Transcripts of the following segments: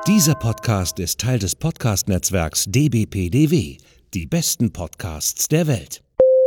Dieser Podcast ist Teil des Podcast-Netzwerks dbpdw, die besten Podcasts der Welt.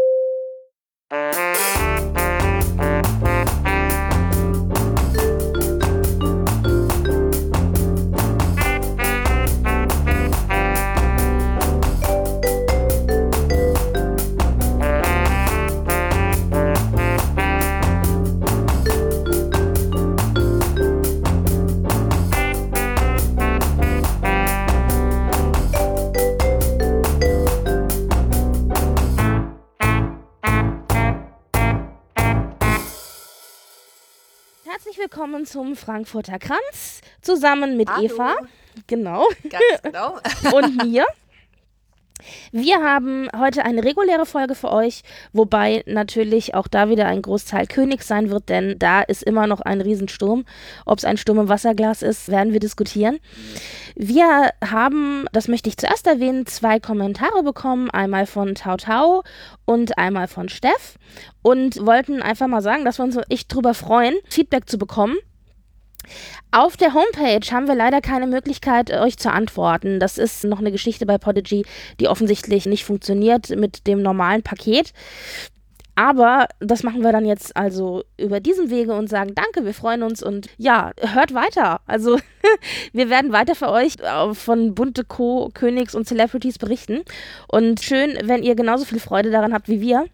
Herzlich willkommen zum Frankfurter Kranz, zusammen mit Hallo. Eva, genau, Ganz genau. und mir. Wir haben heute eine reguläre Folge für euch, wobei natürlich auch da wieder ein Großteil König sein wird, denn da ist immer noch ein Riesensturm. Ob es ein Sturm im Wasserglas ist, werden wir diskutieren. Wir haben, das möchte ich zuerst erwähnen, 2 Kommentare bekommen, einmal von Tau und einmal von Steff, und wollten einfach mal sagen, dass wir uns echt drüber freuen, Feedback zu bekommen. Auf der Homepage haben wir leider keine Möglichkeit, euch zu antworten. Das ist noch eine Geschichte bei Podigy, die offensichtlich nicht funktioniert mit dem normalen Paket. Aber das machen wir dann jetzt also über diesen Wege und sagen danke, wir freuen uns und ja, hört weiter. Also wir werden weiter für euch von bunte Königs und Celebrities berichten. Und schön, wenn ihr genauso viel Freude daran habt wie wir.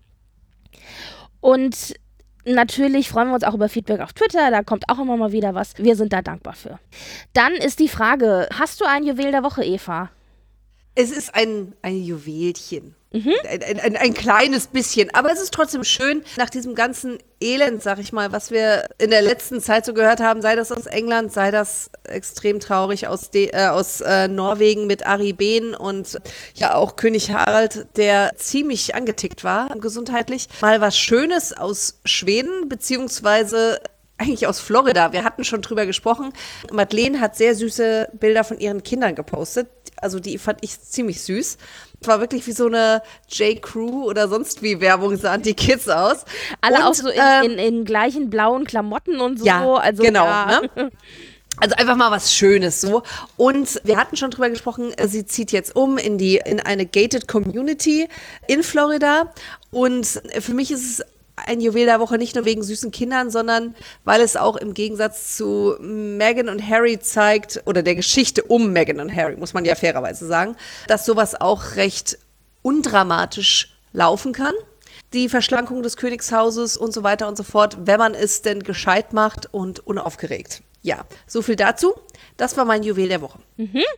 Und natürlich freuen wir uns auch über Feedback auf Twitter, da kommt auch immer mal wieder was. Wir sind da dankbar für. Dann ist die Frage, hast du ein Juwel der Woche, Eva? Es ist ein Juwelchen. Ein kleines bisschen. Aber es ist trotzdem schön, nach diesem ganzen Elend, sag ich mal, was wir in der letzten Zeit so gehört haben, sei das aus England, sei das extrem traurig aus Norwegen mit Ari Behn und ja auch König Harald, der ziemlich angetickt war, gesundheitlich. Mal was Schönes aus Schweden, beziehungsweise eigentlich aus Florida. Wir hatten schon drüber gesprochen. Madeleine hat sehr süße Bilder von ihren Kindern gepostet. Also die fand ich ziemlich süß. Es war wirklich wie so eine J.Crew oder sonst wie Werbung, sahen die Kids aus. Alle und, auch so in gleichen blauen Klamotten und so. Ja, also, genau. Ja. Ne? Also einfach mal was Schönes so. Und wir hatten schon drüber gesprochen, sie zieht jetzt um in eine gated Community in Florida. Und für mich ist es ein Juwel der Woche nicht nur wegen süßen Kindern, sondern weil es auch im Gegensatz zu Meghan und Harry zeigt, oder der Geschichte um Meghan und Harry, muss man ja fairerweise sagen, dass sowas auch recht undramatisch laufen kann. Die Verschlankung des Königshauses und so weiter und so fort, wenn man es denn gescheit macht und unaufgeregt. Ja, so viel dazu. Das war mein Juwel der Woche.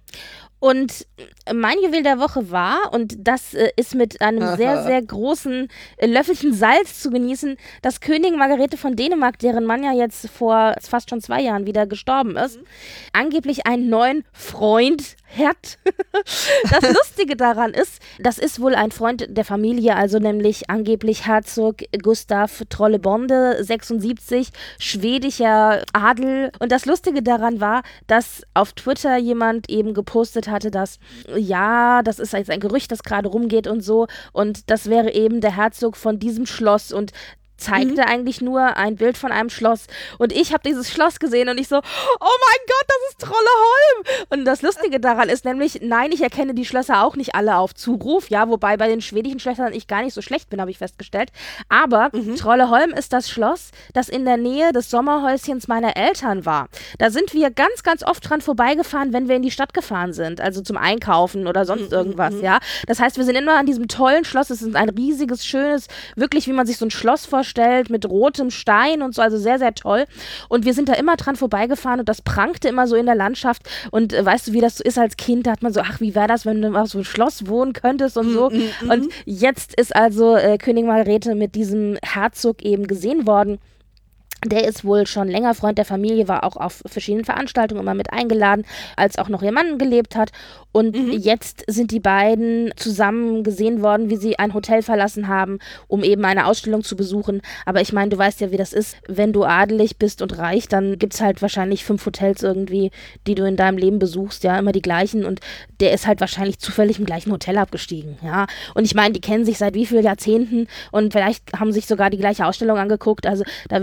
Und mein Juwel der Woche war, und das ist mit einem sehr, sehr großen Löffelchen Salz zu genießen, dass Königin Margrethe von Dänemark, deren Mann ja jetzt vor fast schon 2 Jahren wieder gestorben ist, angeblich einen neuen Freund hat. Das Lustige daran ist, das ist wohl ein Freund der Familie, also nämlich angeblich Herzog Gustav Trolle-Bonde, 76, schwedischer Adel. Und das Lustige daran war, dass auf Twitter jemand eben gepostet hatte, dass ja, das ist jetzt ein Gerücht, das gerade rumgeht und so, und das wäre eben der Herzog von diesem Schloss und zeigte eigentlich nur ein Bild von einem Schloss. Und ich habe dieses Schloss gesehen und ich so, oh mein Gott, das ist Trolleholm. Und das Lustige daran ist nämlich, nein, ich erkenne die Schlösser auch nicht alle auf Zuruf, ja, wobei bei den schwedischen Schlössern ich gar nicht so schlecht bin, habe ich festgestellt. Aber Trolleholm ist das Schloss, das in der Nähe des Sommerhäuschens meiner Eltern war. Da sind wir ganz, ganz oft dran vorbeigefahren, wenn wir in die Stadt gefahren sind, also zum Einkaufen oder sonst irgendwas, ja. Das heißt, wir sind immer an diesem tollen Schloss, es ist ein riesiges, schönes, wirklich, wie man sich so ein Schloss vorstellt, mit rotem Stein und so, also sehr, sehr toll. Und wir sind da immer dran vorbeigefahren und das prangte immer so in der Landschaft. Und weißt du, wie das so ist als Kind? Da hat man so, ach, wie wäre das, wenn du auf so einem Schloss wohnen könntest und so. Und jetzt ist also Königin Margrethe mit diesem Herzog eben gesehen worden. Der ist wohl schon länger Freund der Familie, war auch auf verschiedenen Veranstaltungen immer mit eingeladen, als auch noch ihr Mann gelebt hat. Und jetzt sind die beiden zusammen gesehen worden, wie sie ein Hotel verlassen haben, um eben eine Ausstellung zu besuchen. Aber ich meine, du weißt ja, wie das ist. Wenn du adelig bist und reich, dann gibt es halt wahrscheinlich 5 Hotels irgendwie, die du in deinem Leben besuchst, ja, immer die gleichen. Und der ist halt wahrscheinlich zufällig im gleichen Hotel abgestiegen, ja. Und ich meine, die kennen sich seit wie vielen Jahrzehnten und vielleicht haben sich sogar die gleiche Ausstellung angeguckt. Also da würde ich jetzt nicht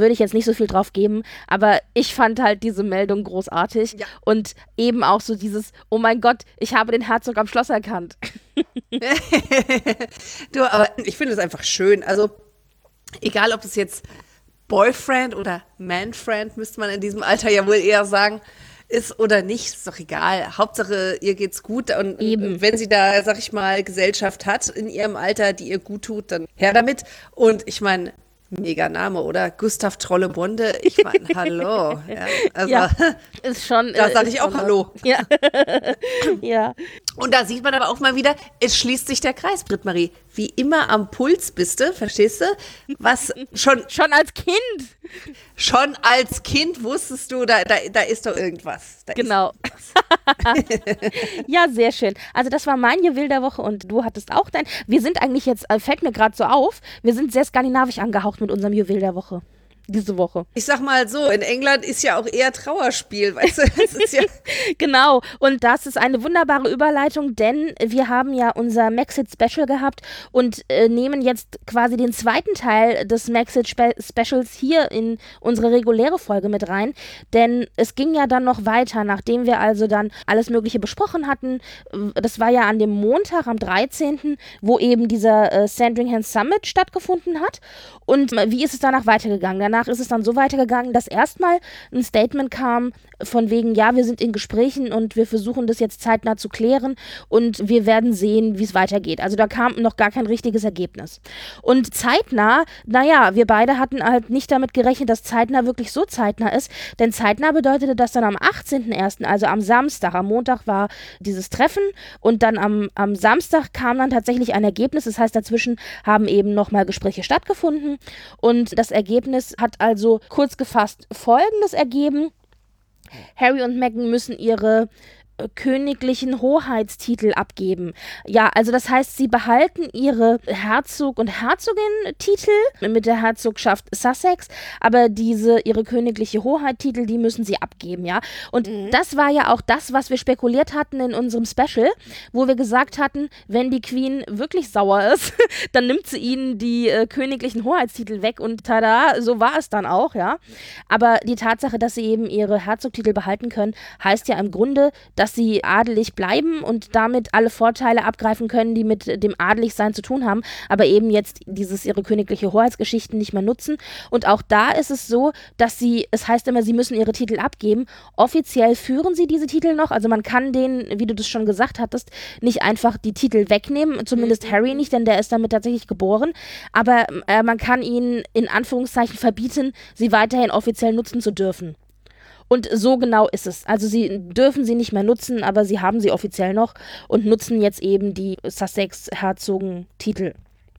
nicht so viel drauf geben, aber ich fand halt diese Meldung großartig. Ja. Und eben auch so dieses, oh mein Gott, ich habe den Herzog am Schloss erkannt. Du, aber ich finde es einfach schön. Also, egal ob es jetzt Boyfriend oder Manfriend, müsste man in diesem Alter ja wohl eher sagen, ist oder nicht, ist doch egal. Hauptsache, ihr geht's gut. Und wenn sie da, sag ich mal, Gesellschaft hat in ihrem Alter, die ihr gut tut, dann her damit. Und ich meine, mega Name, oder? Gustav Trolle-Bonde. Ich meine, hallo. Ja, also, ja, ist schon. Da sage ich auch Hallo. Ja. Ja. Und da sieht man aber auch mal wieder, es schließt sich der Kreis, Britt-Marie. Wie immer am Puls bist du, verstehst du? Was schon als Kind. Schon als Kind wusstest du, da ist doch irgendwas. Genau. Ja, sehr schön. Also das war mein Juwel der Woche und du hattest auch dein. Wir sind eigentlich jetzt, fällt mir gerade so auf, wir sind sehr skandinavisch angehaucht mit unserem Juwel der Woche. Diese Woche. Ich sag mal so, in England ist ja auch eher Trauerspiel, weißt du? Das ist ja Genau, und das ist eine wunderbare Überleitung, denn wir haben ja unser Maxit-Special gehabt und nehmen jetzt quasi den zweiten Teil des Maxit-Specials hier in unsere reguläre Folge mit rein, denn es ging ja dann noch weiter, nachdem wir also dann alles Mögliche besprochen hatten. Das war ja an dem Montag, am 13., wo eben dieser Sandringham Summit stattgefunden hat. Und wie ist es danach weitergegangen? Danach ist es dann so weitergegangen, dass erstmal ein Statement kam von wegen, ja, wir sind in Gesprächen und wir versuchen das jetzt zeitnah zu klären und wir werden sehen, wie es weitergeht. Also da kam noch gar kein richtiges Ergebnis. Und zeitnah, naja, wir beide hatten halt nicht damit gerechnet, dass zeitnah wirklich so zeitnah ist, denn zeitnah bedeutete das dann am 18.01., also am Samstag. Am Montag war dieses Treffen und dann am Samstag kam dann tatsächlich ein Ergebnis. Das heißt, dazwischen haben eben nochmal Gespräche stattgefunden und das Ergebnis hat also kurz gefasst Folgendes ergeben. Harry und Meghan müssen ihre königlichen Hoheitstitel abgeben. Ja, also das heißt, sie behalten ihre Herzog- und Herzogin-Titel mit der Herzogschaft Sussex, aber ihre königliche Hoheitstitel, die müssen sie abgeben, ja. Und das war ja auch das, was wir spekuliert hatten in unserem Special, wo wir gesagt hatten, wenn die Queen wirklich sauer ist, dann nimmt sie ihnen die königlichen Hoheitstitel weg und tada, so war es dann auch, ja. Aber die Tatsache, dass sie eben ihre Herzogtitel behalten können, heißt ja im Grunde, dass sie adelig bleiben und damit alle Vorteile abgreifen können, die mit dem Adeligsein zu tun haben, aber eben jetzt ihre königliche Hoheitsgeschichten nicht mehr nutzen. Und auch da ist es so, dass es heißt immer, sie müssen ihre Titel abgeben. Offiziell führen sie diese Titel noch, also man kann denen, wie du das schon gesagt hattest, nicht einfach die Titel wegnehmen, zumindest Harry nicht, denn der ist damit tatsächlich geboren, aber man kann ihnen in Anführungszeichen verbieten, sie weiterhin offiziell nutzen zu dürfen. Und so genau ist es. Also sie dürfen sie nicht mehr nutzen, aber sie haben sie offiziell noch und nutzen jetzt eben die Sussex-Herzogen-Titel.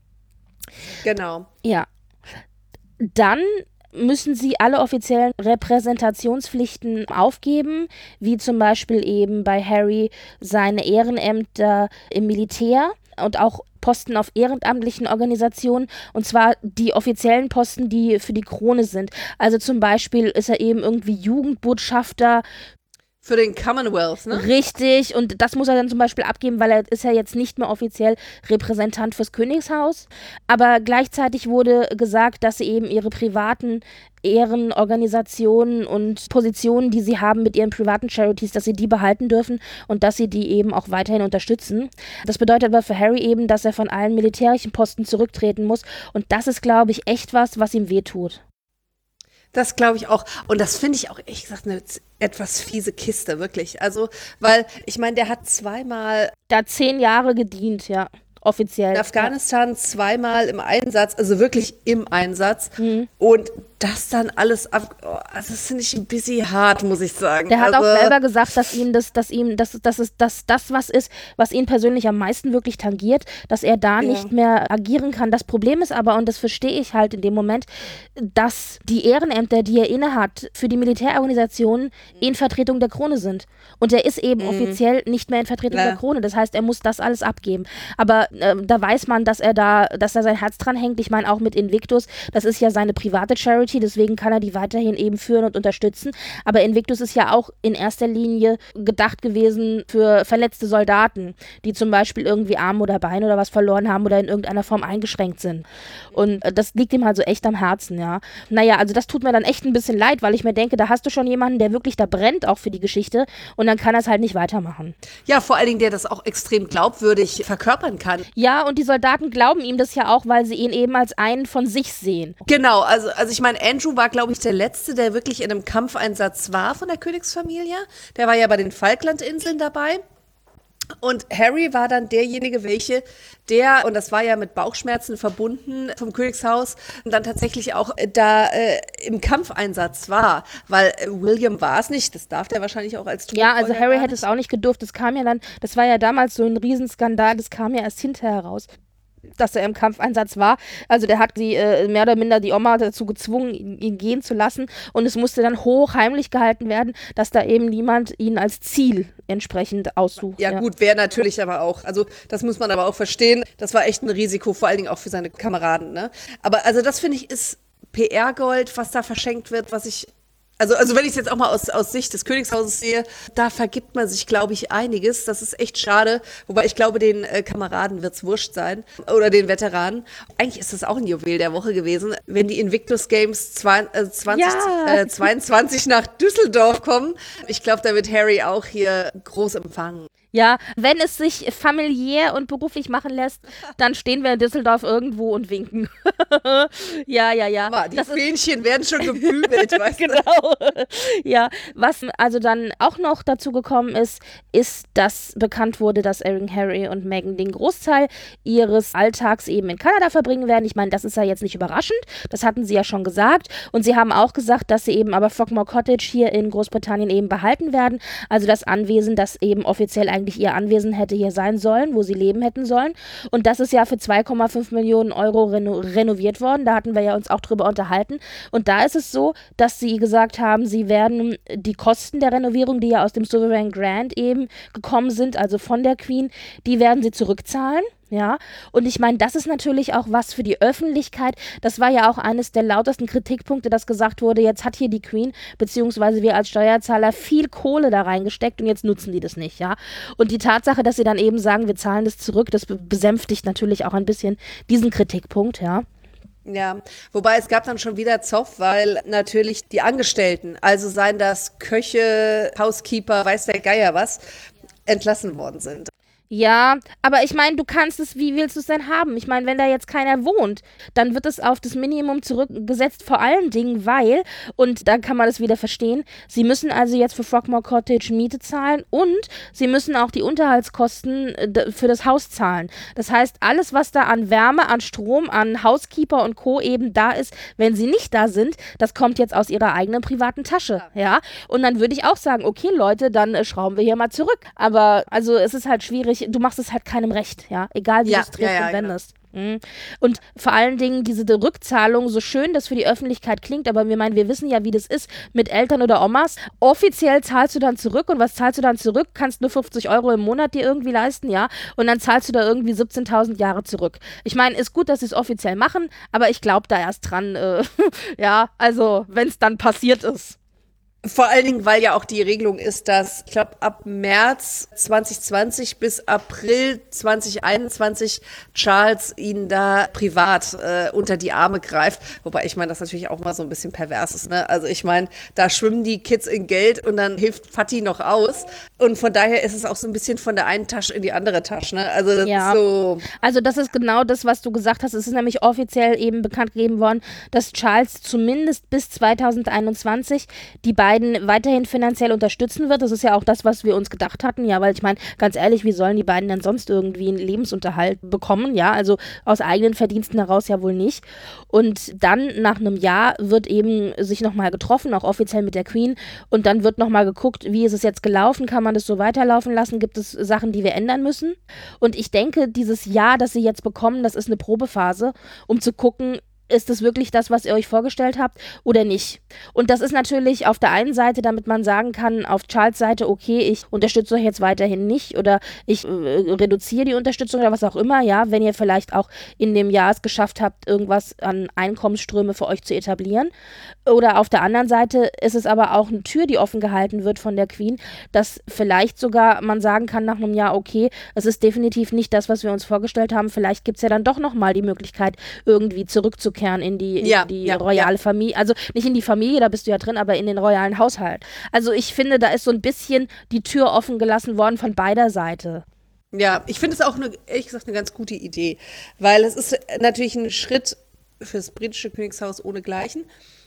Genau. Ja. Dann müssen sie alle offiziellen Repräsentationspflichten aufgeben, wie zum Beispiel eben bei Harry seine Ehrenämter im Militär und auch Posten auf ehrenamtlichen Organisationen, und zwar die offiziellen Posten, die für die Krone sind. Also zum Beispiel ist er eben irgendwie Jugendbotschafter für den Commonwealth, ne? Richtig, und das muss er dann zum Beispiel abgeben, weil er ist ja jetzt nicht mehr offiziell Repräsentant fürs Königshaus. Aber gleichzeitig wurde gesagt, dass sie eben ihre privaten Ehrenorganisationen und Positionen, die sie haben mit ihren privaten Charities, dass sie die behalten dürfen und dass sie die eben auch weiterhin unterstützen. Das bedeutet aber für Harry eben, dass er von allen militärischen Posten zurücktreten muss. Und das ist, glaube ich, echt was ihm wehtut. Das glaube ich auch. Und das finde ich auch, ehrlich gesagt, eine etwas fiese Kiste, wirklich. Also, weil, ich meine, der hat zweimal... Da 10 Jahre gedient, ja, offiziell. In Afghanistan zweimal im Einsatz, also wirklich im Einsatz. Und das dann alles ab... Oh, also das finde ich ein bisschen hart, muss ich sagen. Der hat auch selber gesagt, dass das was ist, was ihn persönlich am meisten wirklich tangiert, dass er da nicht mehr agieren kann. Das Problem ist aber, und das verstehe ich halt in dem Moment, dass die Ehrenämter, die er innehat, für die Militärorganisationen in Vertretung der Krone sind. Und er ist eben offiziell nicht mehr in Vertretung der Krone. Das heißt, er muss das alles abgeben. Aber da weiß man, dass er sein Herz dran hängt. Ich meine, auch mit Invictus, das ist ja seine private Charity, Authority, deswegen kann er die weiterhin eben führen und unterstützen. Aber Invictus ist ja auch in erster Linie gedacht gewesen für verletzte Soldaten, die zum Beispiel irgendwie Arme oder Beine oder was verloren haben oder in irgendeiner Form eingeschränkt sind. Und das liegt ihm halt so echt am Herzen, ja. Naja, also das tut mir dann echt ein bisschen leid, weil ich mir denke, da hast du schon jemanden, der wirklich da brennt auch für die Geschichte und dann kann er es halt nicht weitermachen. Ja, vor allen Dingen, der das auch extrem glaubwürdig verkörpern kann. Ja, und die Soldaten glauben ihm das ja auch, weil sie ihn eben als einen von sich sehen. Genau, also ich meine, Andrew war, glaube ich, der Letzte, der wirklich in einem Kampfeinsatz war von der Königsfamilie. Der war ja bei den Falklandinseln dabei. Und Harry war dann derjenige, und das war ja mit Bauchschmerzen verbunden vom Königshaus, dann tatsächlich auch da im Kampfeinsatz war, weil William war es nicht, das darf der wahrscheinlich auch als Ja, also Harry hätte es auch nicht gedurft, das war ja damals so ein Riesenskandal, das kam ja erst hinterher raus, dass er im Kampfeinsatz war. Also der hat sie mehr oder minder die Oma dazu gezwungen, ihn gehen zu lassen und es musste dann hochheimlich gehalten werden, dass da eben niemand ihn als Ziel entsprechend aussucht. Ja gut, wäre natürlich aber auch, also das muss man aber auch verstehen, das war echt ein Risiko, vor allen Dingen auch für seine Kameraden, ne? Aber also das finde ich ist PR-Gold, was da verschenkt wird, Also wenn ich es jetzt auch mal aus Sicht des Königshauses sehe, da vergibt man sich, glaube ich, einiges. Das ist echt schade. Wobei ich glaube, den Kameraden wird's wurscht sein. Oder den Veteranen. Eigentlich ist das auch ein Juwel der Woche gewesen. Wenn die Invictus Games 2022 nach Düsseldorf kommen, ich glaube, da wird Harry auch hier groß empfangen. Ja, wenn es sich familiär und beruflich machen lässt, dann stehen wir in Düsseldorf irgendwo und winken. Ja. Die Fähnchen werden schon gebügelt, weißt du? Genau. Ja, was also dann auch noch dazu gekommen ist, dass bekannt wurde, dass Harry und Meghan den Großteil ihres Alltags eben in Kanada verbringen werden. Ich meine, das ist ja jetzt nicht überraschend. Das hatten sie ja schon gesagt. Und sie haben auch gesagt, dass sie eben aber Frogmore Cottage hier in Großbritannien eben behalten werden. Also das Anwesen, das eben offiziell eigentlich ihr Anwesen hätte hier sein sollen, wo sie leben hätten sollen. Und das ist ja für 2,5 Millionen Euro renoviert worden. Da hatten wir ja uns auch drüber unterhalten. Und da ist es so, dass sie gesagt haben, sie werden die Kosten der Renovierung, die ja aus dem Sovereign Grant eben gekommen sind, also von der Queen, die werden sie zurückzahlen. Ja, und ich meine, das ist natürlich auch was für die Öffentlichkeit. Das war ja auch eines der lautesten Kritikpunkte, dass gesagt wurde, jetzt hat hier die Queen, beziehungsweise wir als Steuerzahler viel Kohle da reingesteckt und jetzt nutzen die das nicht, ja. Und die Tatsache, dass sie dann eben sagen, wir zahlen das zurück, das besänftigt natürlich auch ein bisschen diesen Kritikpunkt, ja. Ja, wobei es gab dann schon wieder Zoff, weil natürlich die Angestellten, also seien das Köche, Housekeeper, weiß der Geier was, entlassen worden sind. Ja, aber ich meine, wie willst du es denn haben? Ich meine, wenn da jetzt keiner wohnt, dann wird es auf das Minimum zurückgesetzt, vor allen Dingen, weil, und da kann man das wieder verstehen, sie müssen also jetzt für Frogmore Cottage Miete zahlen und sie müssen auch die Unterhaltskosten für das Haus zahlen. Das heißt, alles, was da an Wärme, an Strom, an Housekeeper und Co. eben da ist, wenn sie nicht da sind, das kommt jetzt aus ihrer eigenen privaten Tasche, ja? Und dann würde ich auch sagen, okay, Leute, dann schrauben wir hier mal zurück. Aber, also, es ist halt schwierig, du machst es halt keinem recht, ja, egal wie du es drehst und wendest. Genau. Und vor allen Dingen diese Rückzahlung, so schön das für die Öffentlichkeit klingt, aber wir wissen ja, wie das ist mit Eltern oder Omas. Offiziell zahlst du dann zurück und was zahlst du dann zurück? Kannst nur 50 Euro im Monat dir irgendwie leisten, ja, und dann zahlst du da irgendwie 17.000 Jahre zurück. Ich meine, ist gut, dass sie es offiziell machen, aber ich glaube da erst dran, ja, also wenn es dann passiert ist. Vor allen Dingen, weil ja auch die Regelung ist, dass, ich glaube, ab März 2020 bis April 2021 Charles ihn da privat unter die Arme greift. Wobei ich meine, das natürlich auch mal so ein bisschen pervers ist, ne? Also ich meine, da schwimmen die Kids in Geld und dann hilft Fatty noch aus. Und von daher ist es auch so ein bisschen von der einen Tasche in die andere Tasche, ne? Also das ist so. Also das ist genau das, was du gesagt hast. Es ist nämlich offiziell eben bekannt gegeben worden, dass Charles zumindest bis 2021 die beiden weiterhin finanziell unterstützen wird. Das ist ja auch das, was wir uns gedacht hatten, ja, weil ich meine, ganz ehrlich, wie sollen die beiden denn sonst irgendwie einen Lebensunterhalt bekommen, ja, also aus eigenen Verdiensten heraus ja wohl nicht. Und dann nach einem Jahr wird eben sich nochmal getroffen, auch offiziell mit der Queen, und dann wird nochmal geguckt, wie ist es jetzt gelaufen, kann man das so weiterlaufen lassen, gibt es Sachen, die wir ändern müssen? Und ich denke, dieses Jahr, das sie jetzt bekommen, das ist eine Probephase, um zu gucken, ist es wirklich das, was ihr euch vorgestellt habt oder nicht? Und das ist natürlich auf der einen Seite, damit man sagen kann, auf Charles Seite, okay, ich unterstütze euch jetzt weiterhin nicht oder ich reduziere die Unterstützung oder was auch immer, ja, wenn ihr vielleicht auch in dem Jahr es geschafft habt, irgendwas an Einkommensströme für euch zu etablieren. Oder auf der anderen Seite ist es aber auch eine Tür, die offen gehalten wird von der Queen, dass vielleicht sogar man sagen kann nach einem Jahr, okay, es ist definitiv nicht das, was wir uns vorgestellt haben, vielleicht gibt es ja dann doch nochmal die Möglichkeit, irgendwie zurückzukehren in die royale Familie, also nicht in die Familie, da bist du ja drin, aber in den royalen Haushalt. Also ich finde, da ist so ein bisschen die Tür offen gelassen worden von beider Seite. Ja, ich finde es auch, ehrlich gesagt, eine ganz gute Idee, weil es ist natürlich ein Schritt fürs britische Königshaus ohnegleichen.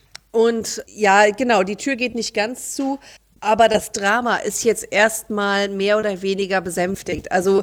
Und ja, genau, die Tür geht nicht ganz zu, aber das Drama ist jetzt erstmal mehr oder weniger besänftigt. Also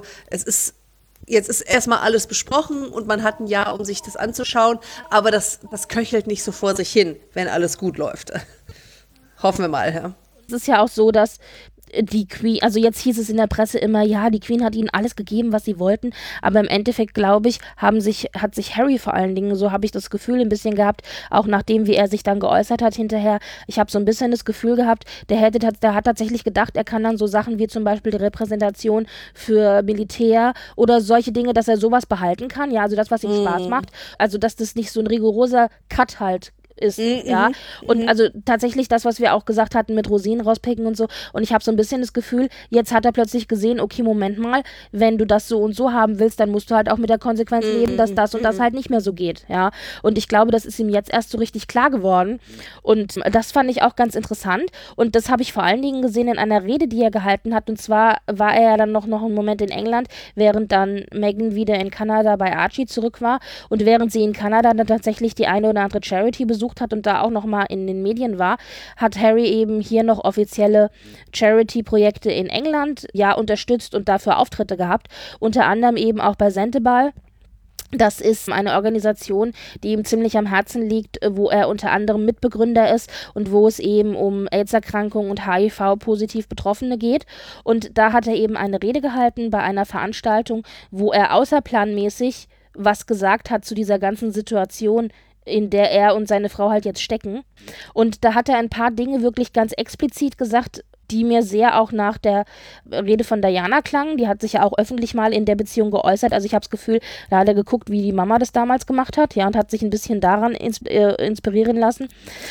jetzt ist erstmal alles besprochen und man hat ein Jahr, um sich das anzuschauen, aber das köchelt nicht so vor sich hin, wenn alles gut läuft. Hoffen wir mal, ja. Es ist ja auch so, dass die Queen, also jetzt hieß es in der Presse immer, ja, die Queen hat ihnen alles gegeben, was sie wollten, aber im Endeffekt, glaube ich, hat sich Harry vor allen Dingen, so habe ich das Gefühl ein bisschen gehabt, auch nachdem, wie er sich dann geäußert hat hinterher, ich habe so ein bisschen das Gefühl gehabt, der hat tatsächlich gedacht, er kann dann so Sachen wie zum Beispiel die Repräsentation für Militär oder solche Dinge, dass er sowas behalten kann, ja, also das, was ihm Spaß macht, also dass das nicht so ein rigoroser Cut halt ist, ja. Und also tatsächlich das, was wir auch gesagt hatten mit Rosinen rauspicken und so. Und ich habe so ein bisschen das Gefühl, jetzt hat er plötzlich gesehen, okay, Moment mal, wenn du das so und so haben willst, dann musst du halt auch mit der Konsequenz leben, dass das und das halt nicht mehr so geht, ja. Und ich glaube, das ist ihm jetzt erst so richtig klar geworden. Und das fand ich auch ganz interessant. Und das habe ich vor allen Dingen gesehen in einer Rede, die er gehalten hat. Und zwar war er ja dann noch einen Moment in England, während dann Meghan wieder in Kanada bei Archie zurück war. Und während sie in Kanada dann tatsächlich die eine oder andere Charity besucht hat und da auch nochmal in den Medien war, hat Harry eben hier noch offizielle Charity-Projekte in England unterstützt und dafür Auftritte gehabt. Unter anderem eben auch bei Sentebale. Das ist eine Organisation, die ihm ziemlich am Herzen liegt, wo er unter anderem Mitbegründer ist und wo es eben um AIDS-Erkrankungen und HIV-positiv Betroffene geht. Und da hat er eben eine Rede gehalten bei einer Veranstaltung, wo er außerplanmäßig was gesagt hat zu dieser ganzen Situation, in der er und seine Frau halt jetzt stecken. Und da hat er ein paar Dinge wirklich ganz explizit gesagt, die mir sehr auch nach der Rede von Diana klangen. Die hat sich ja auch öffentlich mal in der Beziehung geäußert. Also ich habe das Gefühl, da hat er geguckt, wie die Mama das damals gemacht hat, ja, und hat sich ein bisschen daran inspirieren lassen.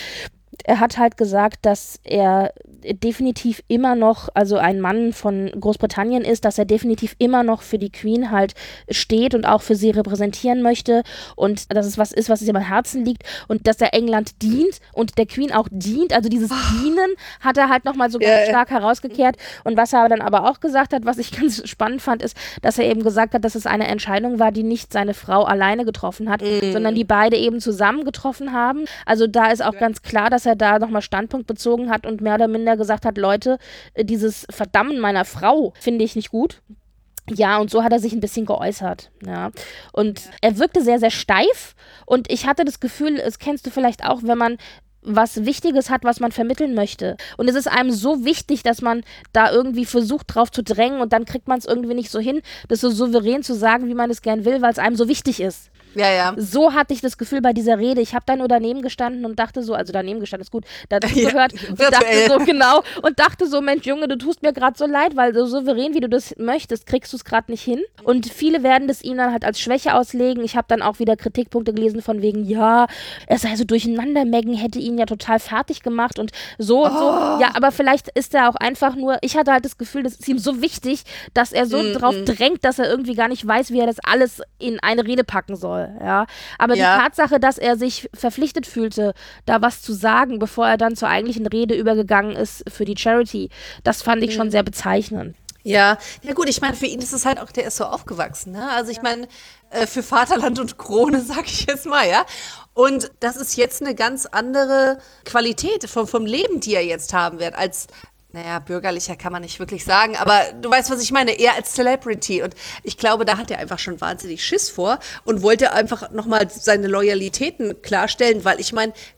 Er hat halt gesagt, dass er definitiv immer noch, also ein Mann von Großbritannien ist, dass er definitiv immer noch für die Queen halt steht und auch für sie repräsentieren möchte und dass es was ist, was ihm am Herzen liegt und dass er England dient und der Queen auch dient, also dieses Dienen hat er halt nochmal so ganz stark herausgekehrt und was er dann aber auch gesagt hat, was ich ganz spannend fand, ist, dass er eben gesagt hat, dass es eine Entscheidung war, die nicht seine Frau alleine getroffen hat, sondern die beide eben zusammen getroffen haben. Also da ist auch ganz klar, dass er da nochmal Standpunkt bezogen hat und mehr oder minder gesagt hat, Leute, dieses Verdammen meiner Frau finde ich nicht gut. Ja, und so hat er sich ein bisschen geäußert. Ja. Und er wirkte sehr, sehr steif und ich hatte das Gefühl, das kennst du vielleicht auch, wenn man was Wichtiges hat, was man vermitteln möchte. Und es ist einem so wichtig, dass man da irgendwie versucht, drauf zu drängen und dann kriegt man es irgendwie nicht so hin, das so souverän zu sagen, wie man es gern will, weil es einem so wichtig ist. Ja, ja. So hatte ich das Gefühl bei dieser Rede. Ich habe da nur daneben gestanden und dachte so, also daneben gestanden ist gut, dazu gehört und dachte so, genau, und dachte so, Mensch Junge, du tust mir gerade so leid, weil so souverän, wie du das möchtest, kriegst du es gerade nicht hin. Und viele werden das ihm dann halt als Schwäche auslegen. Ich habe dann auch wieder Kritikpunkte gelesen von wegen, ja, er sei so durcheinander, Meghan hätte ihn ja total fertig gemacht und so und so. Ja, aber vielleicht ist er auch einfach nur, ich hatte halt das Gefühl, das ist ihm so wichtig, dass er so drauf drängt, dass er irgendwie gar nicht weiß, wie er das alles in eine Rede packen soll. Ja, aber die Tatsache, dass er sich verpflichtet fühlte, da was zu sagen, bevor er dann zur eigentlichen Rede übergegangen ist für die Charity, das fand ich schon sehr bezeichnend. Ja, ja gut, ich meine, für ihn ist es halt auch, der ist so aufgewachsen, ne? Also ich meine, für Vaterland und Krone, sag ich jetzt mal, ja. Und das ist jetzt eine ganz andere Qualität vom Leben, die er jetzt haben wird, als naja, bürgerlicher kann man nicht wirklich sagen, aber du weißt, was ich meine, eher als Celebrity. Und ich glaube, da hat er einfach schon wahnsinnig Schiss vor und wollte einfach nochmal seine Loyalitäten klarstellen, weil ich meine,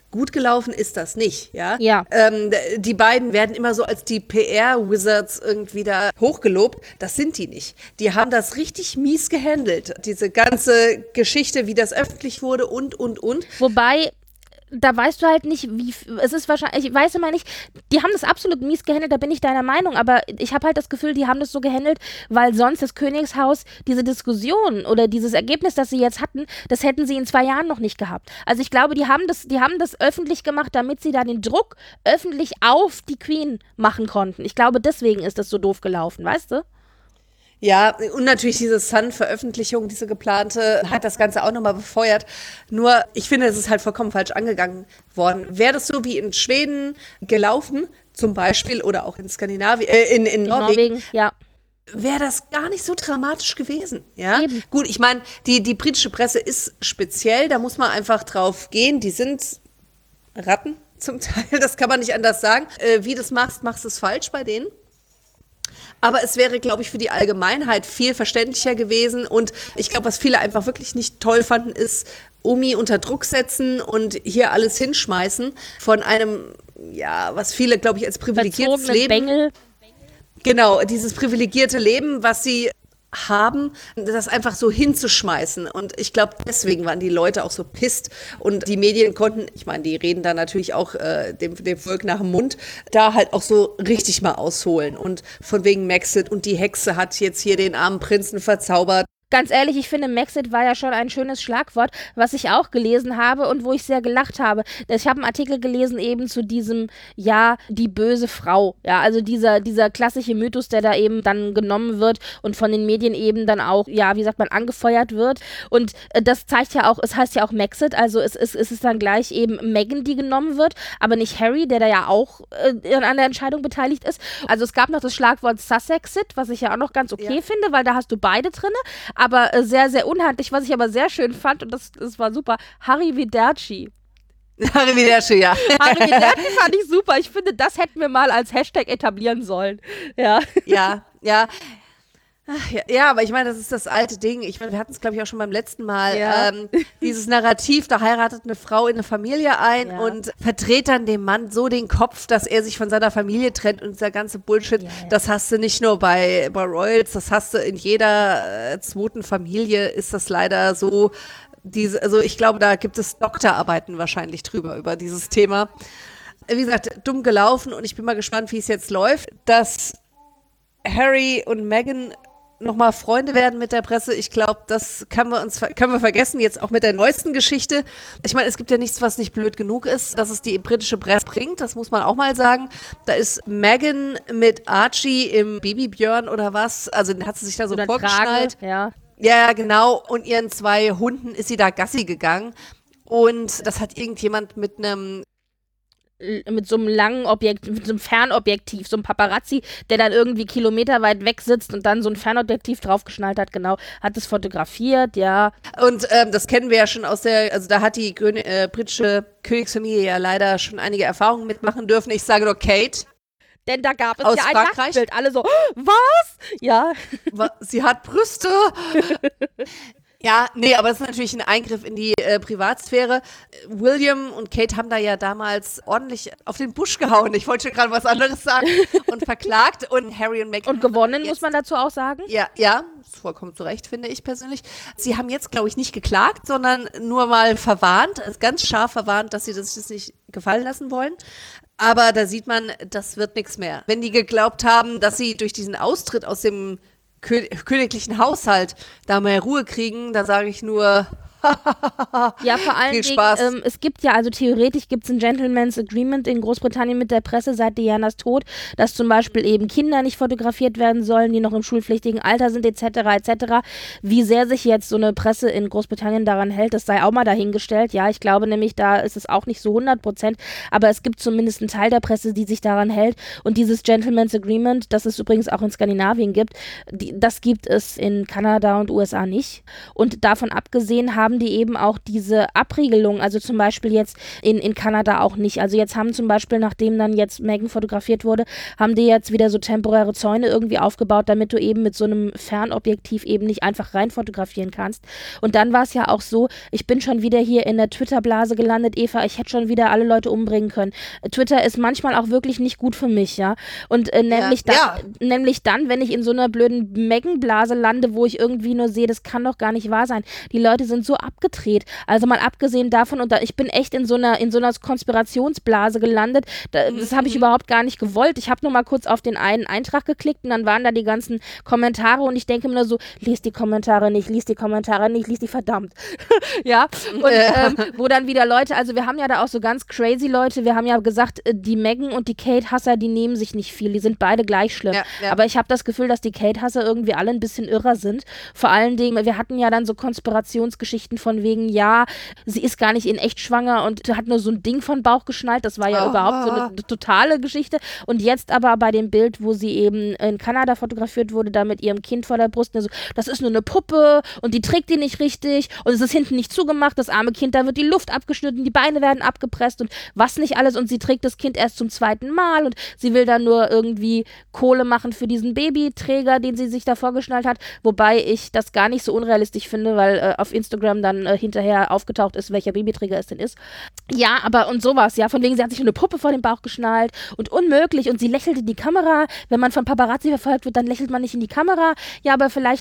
Gut gelaufen ist das nicht, ja. Ja. Die beiden werden immer so als die PR-Wizards irgendwie da hochgelobt. Das sind die nicht. Die haben das richtig mies gehandelt. Diese ganze Geschichte, wie das öffentlich wurde und. Wobei, da weißt du halt nicht, wie, es ist wahrscheinlich, ich weiß immer nicht, die haben das absolut mies gehandelt, da bin ich deiner Meinung, aber ich habe halt das Gefühl, die haben das so gehandelt, weil sonst das Königshaus diese Diskussion oder dieses Ergebnis, das sie jetzt hatten, das hätten sie in 2 Jahren noch nicht gehabt. Also ich glaube, die haben das öffentlich gemacht, damit sie da den Druck öffentlich auf die Queen machen konnten. Ich glaube, deswegen ist das so doof gelaufen, weißt du? Ja, und natürlich diese Sun-Veröffentlichung, diese geplante, hat das Ganze auch nochmal befeuert. Nur, ich finde, es ist halt vollkommen falsch angegangen worden. Wäre das so wie in Schweden gelaufen, zum Beispiel, oder auch in Skandinavien, in Norwegen, ja. Wäre das gar nicht so dramatisch gewesen. Ja? Eben. Gut, ich meine, die britische Presse ist speziell, da muss man einfach drauf gehen. Die sind Ratten zum Teil, das kann man nicht anders sagen. Wie du das machst du es falsch bei denen. Aber es wäre, glaube ich, für die Allgemeinheit viel verständlicher gewesen. Und ich glaube, was viele einfach wirklich nicht toll fanden, ist Omi unter Druck setzen und hier alles hinschmeißen von einem, ja, was viele, glaube ich, als privilegiertes Leben. Bengel. Genau, dieses privilegierte Leben, was sie haben, das einfach so hinzuschmeißen. Und ich glaube, deswegen waren die Leute auch so pisst. Und die Medien konnten, ich meine, die reden da natürlich auch dem Volk nach dem Mund, da halt auch so richtig mal ausholen. Und von wegen Maxit und die Hexe hat jetzt hier den armen Prinzen verzaubert. Ganz ehrlich, ich finde, Maxit war ja schon ein schönes Schlagwort, was ich auch gelesen habe und wo ich sehr gelacht habe. Ich habe einen Artikel gelesen eben zu diesem, ja, die böse Frau. Ja, also dieser klassische Mythos, der da eben dann genommen wird und von den Medien eben dann auch, ja, wie sagt man, angefeuert wird. Und das zeigt ja auch, es heißt ja auch Maxit, also es ist dann gleich eben Meghan, die genommen wird, aber nicht Harry, der da ja auch an der Entscheidung beteiligt ist. Also es gab noch das Schlagwort Sussexit, was ich ja auch noch ganz okay finde, weil da hast du beide drinne. Aber sehr, sehr unhandlich, was ich aber sehr schön fand, und das war super, Arrivederci. Arrivederci, ja. Arrivederci fand ich super. Ich finde, das hätten wir mal als Hashtag etablieren sollen. Ja. Ja. Ja, aber ich meine, das ist das alte Ding. Ich meine, wir hatten es, glaube ich, auch schon beim letzten Mal. Ja. Dieses Narrativ, da heiratet eine Frau in eine Familie ein und verdreht dann dem Mann so den Kopf, dass er sich von seiner Familie trennt und dieser ganze Bullshit. Das hast du nicht nur bei Royals, das hast du in jeder zweiten Familie, ist das leider so. Also ich glaube, da gibt es Doktorarbeiten wahrscheinlich drüber, über dieses Thema. Wie gesagt, dumm gelaufen und ich bin mal gespannt, wie es jetzt läuft. Dass Harry und Meghan nochmal Freunde werden mit der Presse. Ich glaube, das können wir vergessen, jetzt auch mit der neuesten Geschichte. Ich meine, es gibt ja nichts, was nicht blöd genug ist, dass es die britische Presse bringt, das muss man auch mal sagen. Da ist Meghan mit Archie im Babybjörn oder was, also den hat sie sich da so oder vorgeschnallt. Ja. Ja, genau, und ihren 2 Hunden ist sie da Gassi gegangen und das hat irgendjemand mit so einem langen Objekt, mit so einem Fernobjektiv, so einem Paparazzi, der dann irgendwie kilometerweit weg sitzt und dann so ein Fernobjektiv draufgeschnallt hat, genau, hat es fotografiert, ja. Und das kennen wir ja schon also da hat die britische Königsfamilie ja leider schon einige Erfahrungen mitmachen dürfen. Ich sage nur Kate. Denn da gab es aus ja ein Frankreich. Nacktbild. Alle so, was? Ja. Sie hat Brüste. Ja, nee, aber das ist natürlich ein Eingriff in die Privatsphäre. William und Kate haben da ja damals ordentlich auf den Busch gehauen. Ich wollte schon gerade was anderes sagen. Und verklagt. Und Harry und Meghan. Und gewonnen, muss man dazu auch sagen. Ja, ist vollkommen zu Recht, finde ich persönlich. Sie haben jetzt, glaube ich, nicht geklagt, sondern nur mal verwarnt, ganz scharf verwarnt, dass sie das nicht gefallen lassen wollen. Aber da sieht man, das wird nichts mehr. Wenn die geglaubt haben, dass sie durch diesen Austritt aus dem königlichen Haushalt da mehr Ruhe kriegen, da sage ich nur, ja, vor allen Dingen, es gibt ja, also theoretisch gibt es ein Gentleman's Agreement in Großbritannien mit der Presse seit Dianas Tod, dass zum Beispiel eben Kinder nicht fotografiert werden sollen, die noch im schulpflichtigen Alter sind, etc., etc. Wie sehr sich jetzt so eine Presse in Großbritannien daran hält, das sei auch mal dahingestellt. Ja, ich glaube nämlich, da ist es auch nicht so 100%, aber es gibt zumindest einen Teil der Presse, die sich daran hält. Und dieses Gentleman's Agreement, das es übrigens auch in Skandinavien gibt, das gibt es in Kanada und USA nicht. Und davon abgesehen haben haben die eben auch diese Abriegelung, also zum Beispiel jetzt in Kanada auch nicht. Also jetzt haben zum Beispiel, nachdem dann jetzt Meghan fotografiert wurde, haben die jetzt wieder so temporäre Zäune irgendwie aufgebaut, damit du eben mit so einem Fernobjektiv eben nicht einfach rein fotografieren kannst. Und dann war es ja auch so, ich bin schon wieder hier in der Twitter-Blase gelandet, Eva, ich hätte schon wieder alle Leute umbringen können. Twitter ist manchmal auch wirklich nicht gut für mich, ja. Und nämlich dann, wenn ich in so einer blöden Meghan-Blase lande, wo ich irgendwie nur sehe, das kann doch gar nicht wahr sein. Die Leute sind so abgedreht. Also mal abgesehen davon, und ich bin echt in so einer Konspirationsblase gelandet. Das habe ich überhaupt gar nicht gewollt. Ich habe nur mal kurz auf den einen Eintrag geklickt und dann waren da die ganzen Kommentare und ich denke mir nur so, lies die Kommentare nicht, lies die verdammt. Ja, und wo dann wieder Leute, also wir haben ja da auch so ganz crazy Leute, wir haben ja gesagt, die Meghan und die Kate-Hasser, die nehmen sich nicht viel, die sind beide gleich schlimm. Ja. Aber ich habe das Gefühl, dass die Kate-Hasser irgendwie alle ein bisschen irrer sind. Vor allen Dingen, wir hatten ja dann so Konspirationsgeschichten von wegen, ja, sie ist gar nicht in echt schwanger und hat nur so ein Ding von Bauch geschnallt, das war ja überhaupt so eine totale Geschichte. Und jetzt aber bei dem Bild, wo sie eben in Kanada fotografiert wurde, da mit ihrem Kind vor der Brust, also, das ist nur eine Puppe und die trägt die nicht richtig und es ist hinten nicht zugemacht, das arme Kind, da wird die Luft abgeschnitten, die Beine werden abgepresst und was nicht alles und sie trägt das Kind erst zum 2. Mal und sie will dann nur irgendwie Kohle machen für diesen Babyträger, den sie sich da vorgeschnallt hat, wobei ich das gar nicht so unrealistisch finde, weil auf Instagram dann hinterher aufgetaucht ist, welcher Babyträger es denn ist. Ja, aber und sowas, ja, von wegen, sie hat sich eine Puppe vor den Bauch geschnallt und unmöglich und sie lächelt in die Kamera, wenn man von Paparazzi verfolgt wird, dann lächelt man nicht in die Kamera, ja, aber vielleicht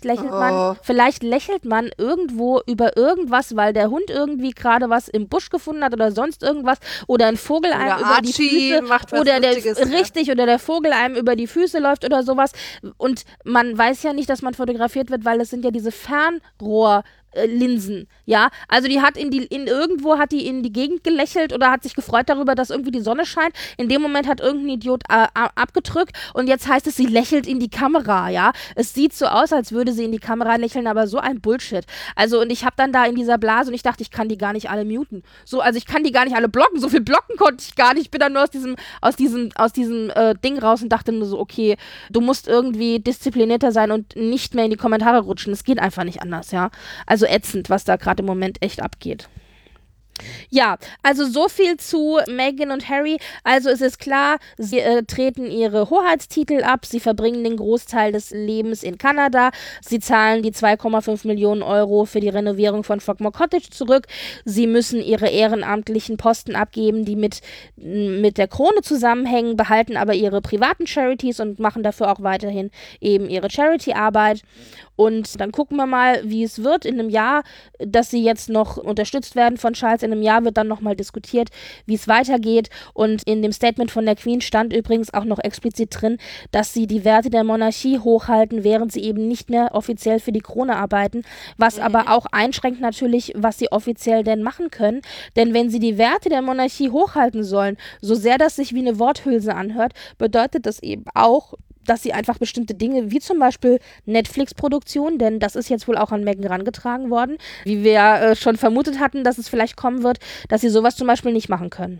lächelt man irgendwo über irgendwas, weil der Hund irgendwie gerade was im Busch gefunden hat oder sonst irgendwas oder ein Vogel einem über die Füße oder der Vogel einem über die Füße läuft oder sowas und man weiß ja nicht, dass man fotografiert wird, weil es sind ja diese Fernrohrlinsen, ja, also die hat irgendwo hat die in die Gegend gelächelt oder hat sich gefreut darüber, dass irgendwie die Sonne scheint. In dem Moment hat irgendein Idiot abgedrückt und jetzt heißt es, sie lächelt in die Kamera, ja. Es sieht so aus, als würde sie in die Kamera lächeln, aber so ein Bullshit. Also und ich habe dann da in dieser Blase und ich dachte, ich kann die gar nicht alle muten. So, also ich kann die gar nicht alle blocken, so viel blocken konnte ich gar nicht. Ich bin dann nur aus diesem Ding raus und dachte nur so, okay, du musst irgendwie disziplinierter sein und nicht mehr in die Kommentare rutschen. Es geht einfach nicht anders, ja. Also ätzend, was da gerade im Moment echt abgeht. Ja, also so viel zu Meghan und Harry. Also es ist klar, sie treten ihre Hoheitstitel ab, sie verbringen den Großteil des Lebens in Kanada, sie zahlen die 2,5 Millionen Euro für die Renovierung von Frogmore Cottage zurück, sie müssen ihre ehrenamtlichen Posten abgeben, die mit der Krone zusammenhängen, behalten aber ihre privaten Charities und machen dafür auch weiterhin eben ihre Charity-Arbeit. Und dann gucken wir mal, wie es wird in einem Jahr, dass sie jetzt noch unterstützt werden von Charles. In einem Jahr wird dann nochmal diskutiert, wie es weitergeht. Und in dem Statement von der Queen stand übrigens auch noch explizit drin, dass sie die Werte der Monarchie hochhalten, während sie eben nicht mehr offiziell für die Krone arbeiten. Was aber auch einschränkt natürlich, was sie offiziell denn machen können. Denn wenn sie die Werte der Monarchie hochhalten sollen, so sehr das sich wie eine Worthülse anhört, bedeutet das eben auch, dass sie einfach bestimmte Dinge, wie zum Beispiel Netflix-Produktion, denn das ist jetzt wohl auch an Meghan herangetragen worden, wie wir schon vermutet hatten, dass es vielleicht kommen wird, dass sie sowas zum Beispiel nicht machen können.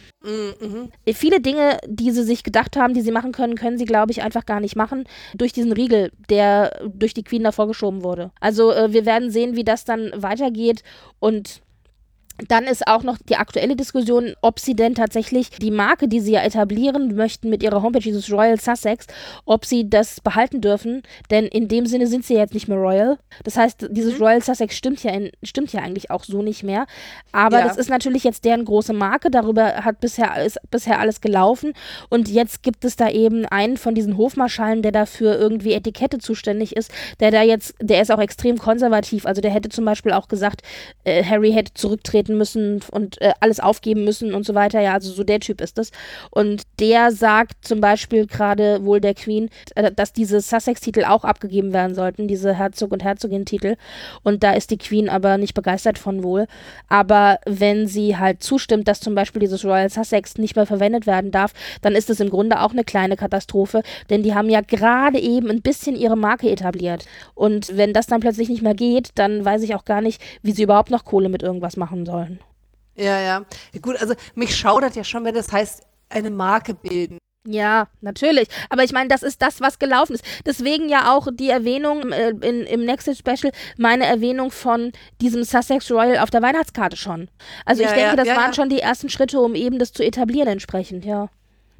Viele Dinge, die sie sich gedacht haben, die sie machen können, können sie, glaube ich, einfach gar nicht machen, durch diesen Riegel, der durch die Queen davor geschoben wurde. Also wir werden sehen, wie das dann weitergeht und dann ist auch noch die aktuelle Diskussion, ob sie denn tatsächlich die Marke, die sie ja etablieren möchten mit ihrer Homepage, dieses Royal Sussex, ob sie das behalten dürfen, denn in dem Sinne sind sie jetzt nicht mehr Royal. Das heißt, dieses Royal Sussex stimmt ja eigentlich auch so nicht mehr. Aber das ist natürlich jetzt deren große Marke, darüber ist bisher alles gelaufen und jetzt gibt es da eben einen von diesen Hofmarschallen, der dafür irgendwie Etikette zuständig ist, der ist auch extrem konservativ, also der hätte zum Beispiel auch gesagt, Harry hätte zurücktreten müssen und alles aufgeben müssen und so weiter. Ja, also so der Typ ist das. Und der sagt zum Beispiel gerade wohl der Queen, dass diese Sussex-Titel auch abgegeben werden sollten, diese Herzog- und Herzogin-Titel. Und da ist die Queen aber nicht begeistert von wohl. Aber wenn sie halt zustimmt, dass zum Beispiel dieses Royal Sussex nicht mehr verwendet werden darf, dann ist es im Grunde auch eine kleine Katastrophe, denn die haben ja gerade eben ein bisschen ihre Marke etabliert. Und wenn das dann plötzlich nicht mehr geht, dann weiß ich auch gar nicht, wie sie überhaupt noch Kohle mit irgendwas machen sollen. Ja. Gut, also mich schaudert ja schon, wenn das heißt, eine Marke bilden. Ja, natürlich. Aber ich meine, das ist das, was gelaufen ist. Deswegen ja auch die Erwähnung im Next Special, meine Erwähnung von diesem Sussex Royal auf der Weihnachtskarte schon. Also ich denke, das waren schon die ersten Schritte, um eben das zu etablieren entsprechend, ja.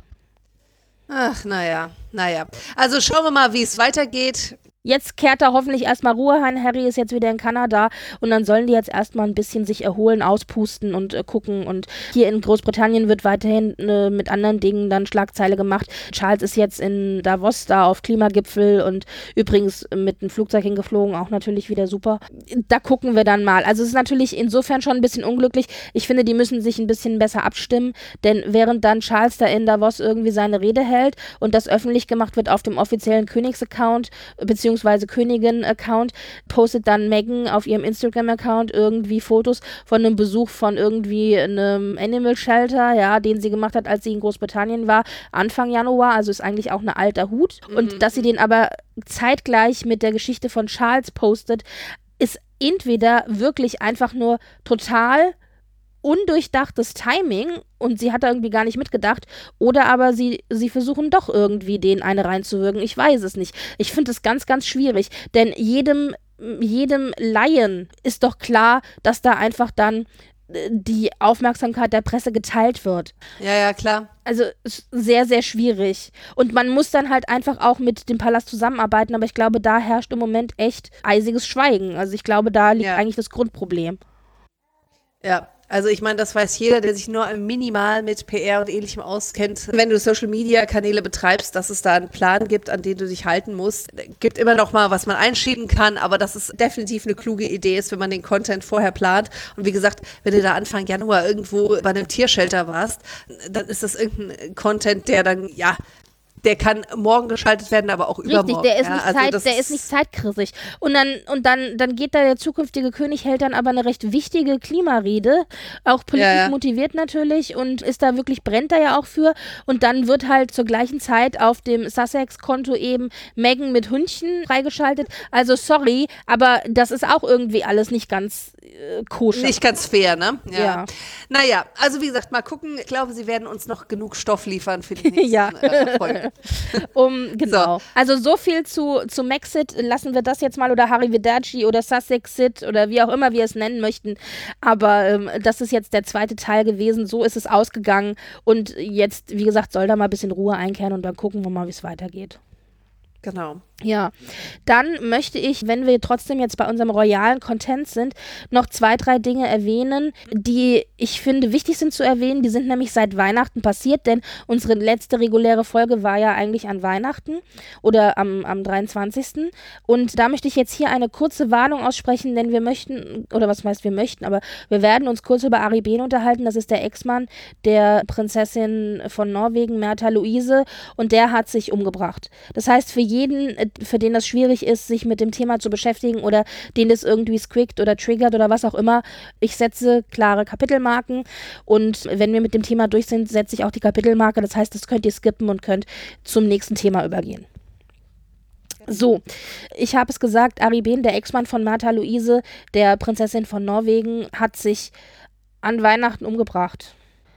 Ach, naja. Also schauen wir mal, wie es weitergeht. Jetzt kehrt da hoffentlich erstmal Ruhe ein. Harry ist jetzt wieder in Kanada und dann sollen die jetzt erstmal ein bisschen sich erholen, auspusten und gucken. Und hier in Großbritannien wird weiterhin mit anderen Dingen dann Schlagzeile gemacht. Charles ist jetzt in Davos da auf Klimagipfel und übrigens mit einem Flugzeug hingeflogen, auch natürlich wieder super. Da gucken wir dann mal. Also es ist natürlich insofern schon ein bisschen unglücklich. Ich finde, die müssen sich ein bisschen besser abstimmen, denn während dann Charles da in Davos irgendwie seine Rede hält und das öffentlich gemacht wird auf dem offiziellen Königsaccount, beziehungsweise Königin-Account, postet dann Meghan auf ihrem Instagram-Account irgendwie Fotos von einem Besuch von irgendwie einem Animal Shelter, ja, den sie gemacht hat, als sie in Großbritannien war, Anfang Januar, also ist eigentlich auch ein alter Hut. Und dass sie den aber zeitgleich mit der Geschichte von Charles postet, ist entweder wirklich einfach nur total undurchdachtes Timing und sie hat da irgendwie gar nicht mitgedacht oder aber sie versuchen doch irgendwie denen eine reinzuwirken. Ich weiß es nicht. Ich finde es ganz, ganz schwierig, denn jedem Laien ist doch klar, dass da einfach dann die Aufmerksamkeit der Presse geteilt wird. Ja, klar. Also sehr, sehr schwierig. Und man muss dann halt einfach auch mit dem Palast zusammenarbeiten, aber ich glaube, da herrscht im Moment echt eisiges Schweigen. Also ich glaube, da liegt eigentlich das Grundproblem. Ja. Also ich meine, das weiß jeder, der sich nur minimal mit PR und Ähnlichem auskennt. Wenn du Social-Media-Kanäle betreibst, dass es da einen Plan gibt, an den du dich halten musst. Gibt immer noch mal, was man einschieben kann, aber dass es definitiv eine kluge Idee ist, wenn man den Content vorher plant. Und wie gesagt, wenn du da Anfang Januar irgendwo bei einem Tiershelter warst, dann ist das irgendein Content, der dann, der kann morgen geschaltet werden, aber auch übermorgen. Richtig, der ist nicht zeitkritisch. Und dann geht da der zukünftige König, hält dann aber eine recht wichtige Klimarede, auch politisch motiviert natürlich und brennt da ja auch für. Und dann wird halt zur gleichen Zeit auf dem Sussex-Konto eben Meghan mit Hündchen freigeschaltet. Also sorry, aber das ist auch irgendwie alles nicht ganz koscher. Nicht ganz fair, ne? Ja. Naja, also wie gesagt, mal gucken. Ich glaube, sie werden uns noch genug Stoff liefern für die nächsten Folgen. Genau. So. Also so viel zu Maxit. Lassen wir das jetzt mal oder Arrivederci oder Sussexit oder wie auch immer wir es nennen möchten. Aber das ist jetzt der zweite Teil gewesen. So ist es ausgegangen. Und jetzt, wie gesagt, soll da mal ein bisschen Ruhe einkehren und dann gucken wir mal, wie es weitergeht. Genau. Ja, dann möchte ich, wenn wir trotzdem jetzt bei unserem royalen Content sind, noch 2, 3 Dinge erwähnen, die ich finde wichtig sind zu erwähnen. Die sind nämlich seit Weihnachten passiert, denn unsere letzte reguläre Folge war ja eigentlich an Weihnachten oder am 23. Und da möchte ich jetzt hier eine kurze Warnung aussprechen, denn wir möchten, oder was heißt wir möchten, aber wir werden uns kurz über Ari Behn unterhalten. Das ist der Ex-Mann der Prinzessin von Norwegen, Märtha Louise, und der hat sich umgebracht. Das heißt, für jeden, für den das schwierig ist, sich mit dem Thema zu beschäftigen oder den das irgendwie squickt oder triggert oder was auch immer, ich setze klare Kapitelmarken und wenn wir mit dem Thema durch sind, setze ich auch die Kapitelmarke. Das heißt, das könnt ihr skippen und könnt zum nächsten Thema übergehen. So, ich habe es gesagt, Ari Behn, der Ex-Mann von Märtha Louise, der Prinzessin von Norwegen, hat sich an Weihnachten umgebracht.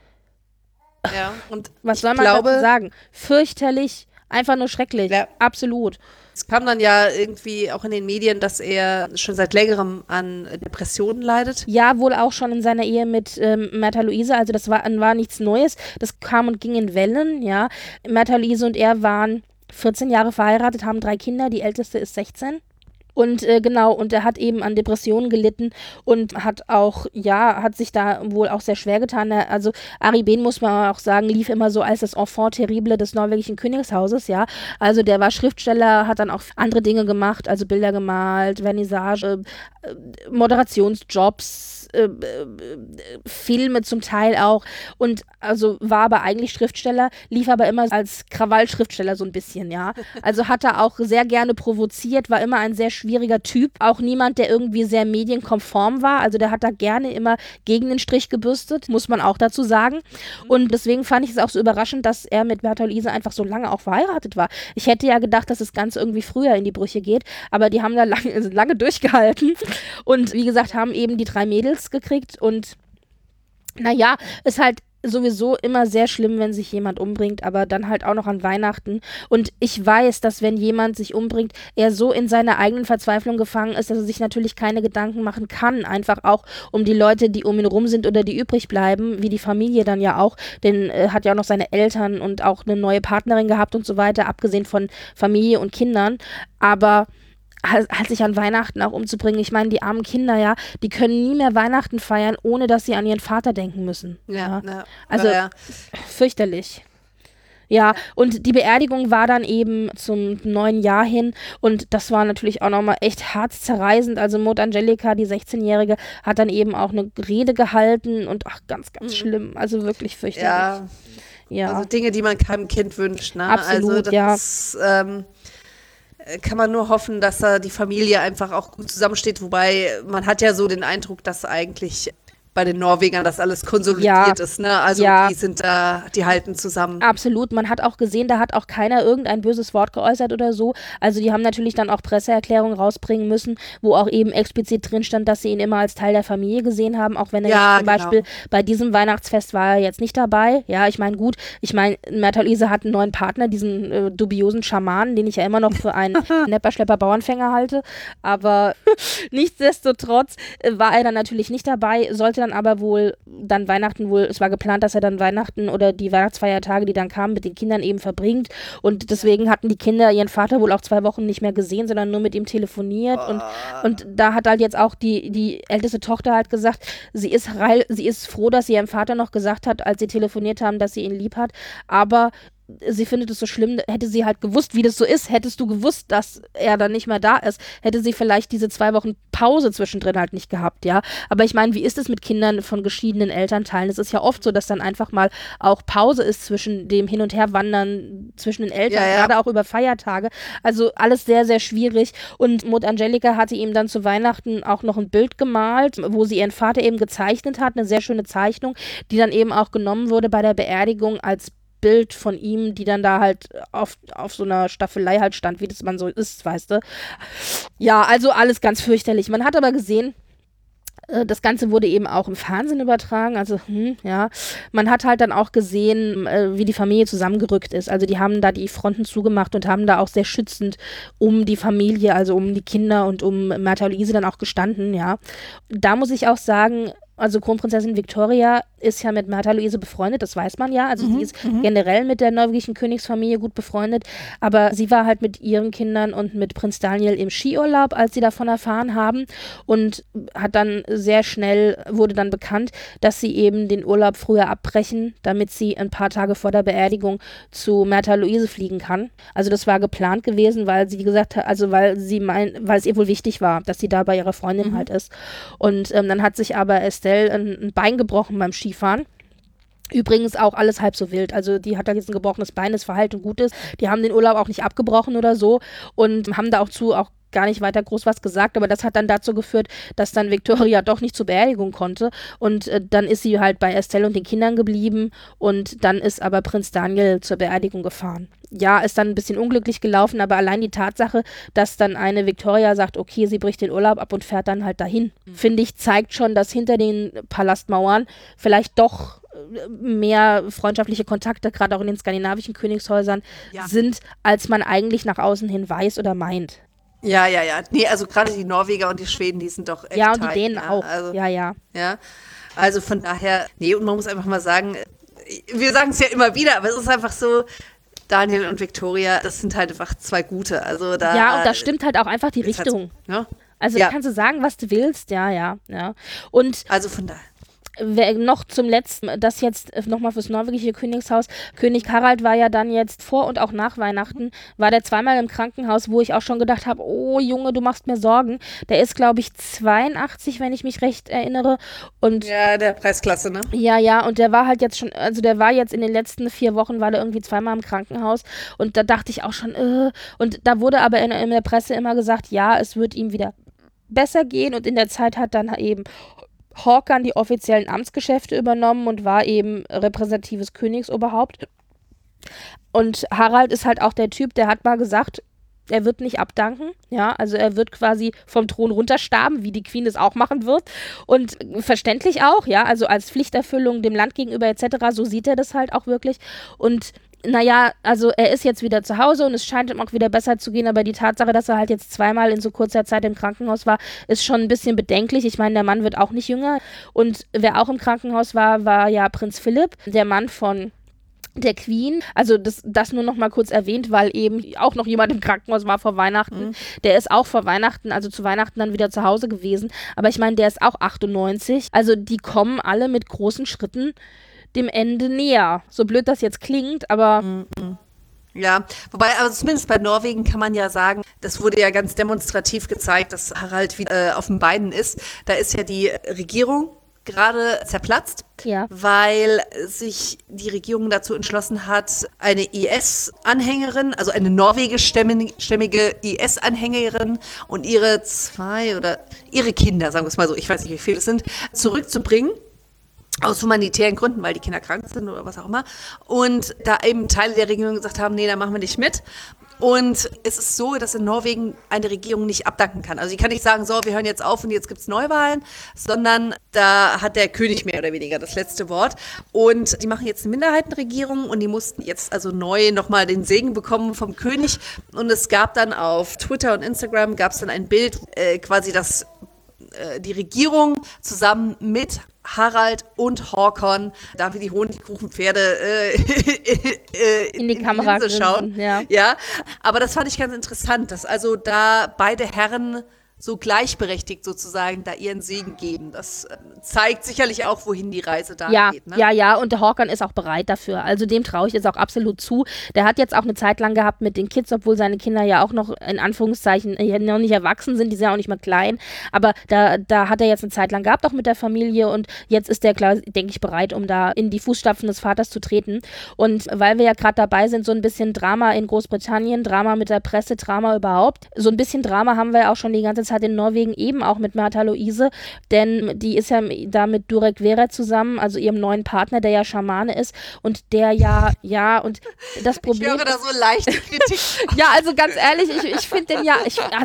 Ja, und was soll man dazu sagen? Fürchterlich. Einfach nur schrecklich, absolut. Es kam dann ja irgendwie auch in den Medien, dass er schon seit längerem an Depressionen leidet. Ja, wohl auch schon in seiner Ehe mit Märtha Louise, also das war nichts Neues, das kam und ging in Wellen, ja. Märtha Louise und er waren 14 Jahre verheiratet, haben 3 Kinder, die älteste ist 16. Und und er hat eben an Depressionen gelitten und hat auch, hat sich da wohl auch sehr schwer getan. Also Ari Behn, muss man auch sagen, lief immer so als das Enfant terrible des norwegischen Königshauses, ja. Also der war Schriftsteller, hat dann auch andere Dinge gemacht, also Bilder gemalt, Vernissage, Moderationsjobs, Filme zum Teil auch und also war aber eigentlich Schriftsteller, lief aber immer als Krawallschriftsteller so ein bisschen, ja. Also hat er auch sehr gerne provoziert, war immer ein sehr schwieriger Typ, auch niemand, der irgendwie sehr medienkonform war, also der hat da gerne immer gegen den Strich gebürstet, muss man auch dazu sagen und deswegen fand ich es auch so überraschend, dass er mit Märtha Louise einfach so lange auch verheiratet war. Ich hätte ja gedacht, dass das Ganze irgendwie früher in die Brüche geht, aber die haben da lange durchgehalten und wie gesagt, haben eben die 3 Mädels gekriegt und naja, ist halt sowieso immer sehr schlimm, wenn sich jemand umbringt, aber dann halt auch noch an Weihnachten. Und ich weiß, dass wenn jemand sich umbringt, er so in seiner eigenen Verzweiflung gefangen ist, dass er sich natürlich keine Gedanken machen kann. Einfach auch um die Leute, die um ihn rum sind oder die übrig bleiben, wie die Familie dann ja auch. Denn hat ja auch noch seine Eltern und auch eine neue Partnerin gehabt und so weiter, abgesehen von Familie und Kindern. Aber halt sich an Weihnachten auch umzubringen. Ich meine, die armen Kinder, ja, die können nie mehr Weihnachten feiern, ohne dass sie an ihren Vater denken müssen. Ja. Also fürchterlich. Ja, und die Beerdigung war dann eben zum neuen Jahr hin und das war natürlich auch nochmal echt herzzerreißend. Also Maud Angelica, die 16-Jährige, hat dann eben auch eine Rede gehalten und ganz, ganz schlimm. Also wirklich fürchterlich. Ja. Also Dinge, die man keinem Kind wünscht. Ne? Absolut, das kann man nur hoffen, dass da die Familie einfach auch gut zusammensteht. Wobei man hat ja so den Eindruck, dass eigentlich bei den Norwegern das alles konsolidiert ist, ne? Also die sind da, die halten zusammen. Absolut. Man hat auch gesehen, da hat auch keiner irgendein böses Wort geäußert oder so. Also die haben natürlich dann auch Presseerklärungen rausbringen müssen, wo auch eben explizit drin stand, dass sie ihn immer als Teil der Familie gesehen haben, auch wenn er zum Beispiel bei diesem Weihnachtsfest war er jetzt nicht dabei. Ja, ich meine, Märtha Louise hat einen neuen Partner, diesen dubiosen Schamanen, den ich ja immer noch für einen Nepperschlepper-Bauernfänger halte. Aber nichtsdestotrotz war er dann natürlich nicht dabei, sollte dann aber es war geplant, dass er dann Weihnachten oder die Weihnachtsfeiertage, die dann kamen, mit den Kindern eben verbringt und deswegen hatten die Kinder ihren Vater wohl auch 2 Wochen nicht mehr gesehen, sondern nur mit ihm telefoniert und da hat halt jetzt auch die älteste Tochter halt gesagt, sie ist froh, dass sie ihrem Vater noch gesagt hat, als sie telefoniert haben, dass sie ihn lieb hat, aber sie findet es so schlimm, hätte sie halt gewusst, wie das so ist, hättest du gewusst, dass er dann nicht mehr da ist, hätte sie vielleicht diese 2 Wochen Pause zwischendrin halt nicht gehabt, ja. Aber ich meine, wie ist es mit Kindern von geschiedenen Elternteilen? Es ist ja oft so, dass dann einfach mal auch Pause ist zwischen dem Hin- und Herwandern zwischen den Eltern, gerade auch über Feiertage. Also alles sehr, sehr schwierig. Und Maud Angelica hatte ihm dann zu Weihnachten auch noch ein Bild gemalt, wo sie ihren Vater eben gezeichnet hat, eine sehr schöne Zeichnung, die dann eben auch genommen wurde bei der Beerdigung als Bild von ihm, die dann da halt auf so einer Staffelei halt stand, wie das man so ist, weißt du. Ja, also alles ganz fürchterlich. Man hat aber gesehen, das Ganze wurde eben auch im Fernsehen übertragen, also man hat halt dann auch gesehen, wie die Familie zusammengerückt ist. Also die haben da die Fronten zugemacht und haben da auch sehr schützend um die Familie, also um die Kinder und um Märtha Louise dann auch gestanden, ja. Da muss ich auch sagen, also Kronprinzessin Victoria ist ja mit Märtha Louise befreundet, das weiß man ja. Also sie ist generell mit der norwegischen Königsfamilie gut befreundet. Aber sie war halt mit ihren Kindern und mit Prinz Daniel im Skiurlaub, als sie davon erfahren haben. Und hat dann sehr schnell, wurde dann bekannt, dass sie eben den Urlaub früher abbrechen, damit sie ein paar Tage vor der Beerdigung zu Märtha Louise fliegen kann. Also das war geplant gewesen, weil sie gesagt hat, also weil es ihr wohl wichtig war, dass sie da bei ihrer Freundin halt ist. Und dann hat sich aber Estelle ein Bein gebrochen beim Skifahren. Übrigens auch alles halb so wild. Also die hat da jetzt ein gebrochenes Bein, das verheilt und gut ist. Die haben den Urlaub auch nicht abgebrochen oder so und haben da auch gar nicht weiter groß was gesagt, aber das hat dann dazu geführt, dass dann Victoria doch nicht zur Beerdigung konnte und dann ist sie halt bei Estelle und den Kindern geblieben und dann ist aber Prinz Daniel zur Beerdigung gefahren. Ja, ist dann ein bisschen unglücklich gelaufen, aber allein die Tatsache, dass dann eine Victoria sagt, okay, sie bricht den Urlaub ab und fährt dann halt dahin, finde ich, zeigt schon, dass hinter den Palastmauern vielleicht doch mehr freundschaftliche Kontakte, gerade auch in den skandinavischen Königshäusern, sind, als man eigentlich nach außen hin weiß oder meint. Ja. Nee, also gerade die Norweger und die Schweden, die sind doch echt ja, und die Dänen auch. Also, ja. Also von daher, nee, und man muss einfach mal sagen, wir sagen es ja immer wieder, aber es ist einfach so, Daniel und Victoria, das sind halt einfach 2 Gute. Also da, ja, und da stimmt halt auch einfach die Richtung. Halt, also da kannst du sagen, was du willst, ja. Und also von daher. Noch zum Letzten, das jetzt nochmal fürs norwegische Königshaus. König Harald war ja dann jetzt vor und auch nach Weihnachten, war der zweimal im Krankenhaus, wo ich auch schon gedacht habe, oh Junge, du machst mir Sorgen. Der ist, glaube ich, 82, wenn ich mich recht erinnere. Und ja, der Preisklasse, ne? Ja, und der war halt jetzt schon, also der war jetzt in den letzten 4 Wochen, war der irgendwie zweimal im Krankenhaus und da dachte ich auch schon, und da wurde aber in der Presse immer gesagt, ja, es wird ihm wieder besser gehen und in der Zeit hat dann eben Håkan die offiziellen Amtsgeschäfte übernommen und war eben repräsentatives Königsoberhaupt. Und Harald ist halt auch der Typ, der hat mal gesagt, Er wird nicht abdanken, ja, also er wird quasi vom Thron runtersterben, wie die Queen es auch machen wird. Und verständlich auch, ja, also als Pflichterfüllung dem Land gegenüber etc., so sieht er das halt auch wirklich. Und naja, also er ist jetzt wieder zu Hause und es scheint ihm auch wieder besser zu gehen, aber die Tatsache, dass er halt jetzt zweimal in so kurzer Zeit im Krankenhaus war, ist schon ein bisschen bedenklich. Ich meine, der Mann wird auch nicht jünger. Und wer auch im Krankenhaus war, war ja Prinz Philipp, der Mann von der Queen, also das nur noch mal kurz erwähnt, weil eben auch noch jemand im Krankenhaus war vor Weihnachten. Der ist auch vor Weihnachten, also zu Weihnachten dann wieder zu Hause gewesen. Aber ich meine, der ist auch 98. Also die kommen alle mit großen Schritten dem Ende näher. So blöd das jetzt klingt, aber... Ja, wobei, also zumindest bei Norwegen kann man ja sagen, das wurde ja ganz demonstrativ gezeigt, dass Harald wieder auf den Beinen ist. Da ist ja die Regierung gerade zerplatzt, weil sich die Regierung dazu entschlossen hat, eine IS-Anhängerin, also eine norwegischstämmige IS-Anhängerin und ihre Kinder, sagen wir es mal so, ich weiß nicht, wie viele es sind, zurückzubringen. Aus humanitären Gründen, weil die Kinder krank sind oder was auch immer. Und da eben Teile der Regierung gesagt haben, nee, da machen wir nicht mit. Und es ist so, dass in Norwegen eine Regierung nicht abdanken kann. Also die kann nicht sagen, so, wir hören jetzt auf und jetzt gibt's Neuwahlen, sondern da hat der König mehr oder weniger das letzte Wort. Und die machen jetzt eine Minderheitenregierung und die mussten jetzt also neu nochmal den Segen bekommen vom König. Und es gab dann auf Twitter und Instagram gab's dann ein Bild, quasi das die Regierung zusammen mit Harald und Håkon, da wie die Honigkuchenpferde in die Kamera schauen. Ja, aber das fand ich ganz interessant, dass also da beide Herren so gleichberechtigt sozusagen da ihren Segen geben. Das zeigt sicherlich auch, wohin die Reise da geht. Ne? Ja, und der Håkon ist auch bereit dafür. Also dem traue ich jetzt auch absolut zu. Der hat jetzt auch eine Zeit lang gehabt mit den Kids, obwohl seine Kinder ja auch noch in Anführungszeichen noch nicht erwachsen sind, die sind ja auch nicht mehr klein. Aber da hat er jetzt eine Zeit lang gehabt, auch mit der Familie und jetzt ist der, klar, denke ich, bereit, um da in die Fußstapfen des Vaters zu treten. Und weil wir ja gerade dabei sind, so ein bisschen Drama in Großbritannien, Drama mit der Presse, Drama überhaupt. So ein bisschen Drama haben wir ja auch schon die ganze Zeit in Norwegen eben auch mit Märtha Louise, denn die ist ja da mit Durek Verrett zusammen, also ihrem neuen Partner, der ja Schamane ist und der und das Problem... Ich höre da so leichte Kritik. Ja, also ganz ehrlich, ich finde den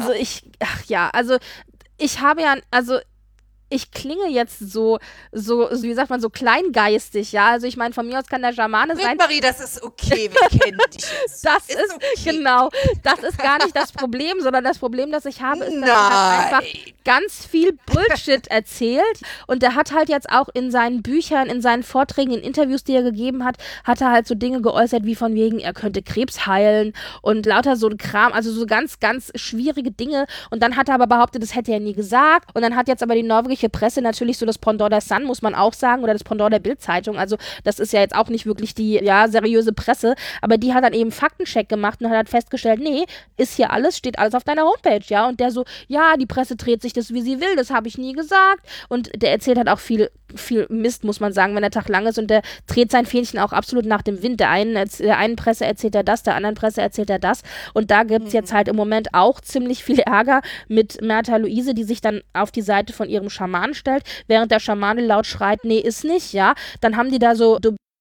ich klinge jetzt so, wie sagt man, so kleingeistig, ja. Also ich meine, von mir aus kann der Schamane sein. Marie, das ist okay, wir kennen dich jetzt. Das ist okay. Genau, das ist gar nicht das Problem, sondern das Problem, das ich habe, ist, dass er einfach ganz viel Bullshit erzählt und der hat halt jetzt auch in seinen Büchern, in seinen Vorträgen, in Interviews, die er gegeben hat, hat er halt so Dinge geäußert, wie von wegen, er könnte Krebs heilen und lauter so ein Kram, also so ganz, ganz schwierige Dinge und dann hat er aber behauptet, das hätte er nie gesagt und dann hat jetzt aber die norwegische Presse natürlich so das Pendant der Sun, muss man auch sagen, oder das Pendant der Bild-Zeitung, also das ist ja jetzt auch nicht wirklich die, seriöse Presse, aber die hat dann eben Faktencheck gemacht und hat halt festgestellt, nee, ist hier alles, steht alles auf deiner Homepage, ja, und der so, ja, die Presse dreht sich das, wie sie will, das habe ich nie gesagt und der erzählt halt auch viel Mist, muss man sagen, wenn der Tag lang ist und der dreht sein Fähnchen auch absolut nach dem Wind, der einen Presse erzählt er das, der anderen Presse erzählt er das und da gibt es jetzt halt im Moment auch ziemlich viel Ärger mit Märtha Louise, die sich dann auf die Seite von ihrem Schamanen stellt, während der Schamane laut schreit, nee, ist nicht, ja, dann haben die da so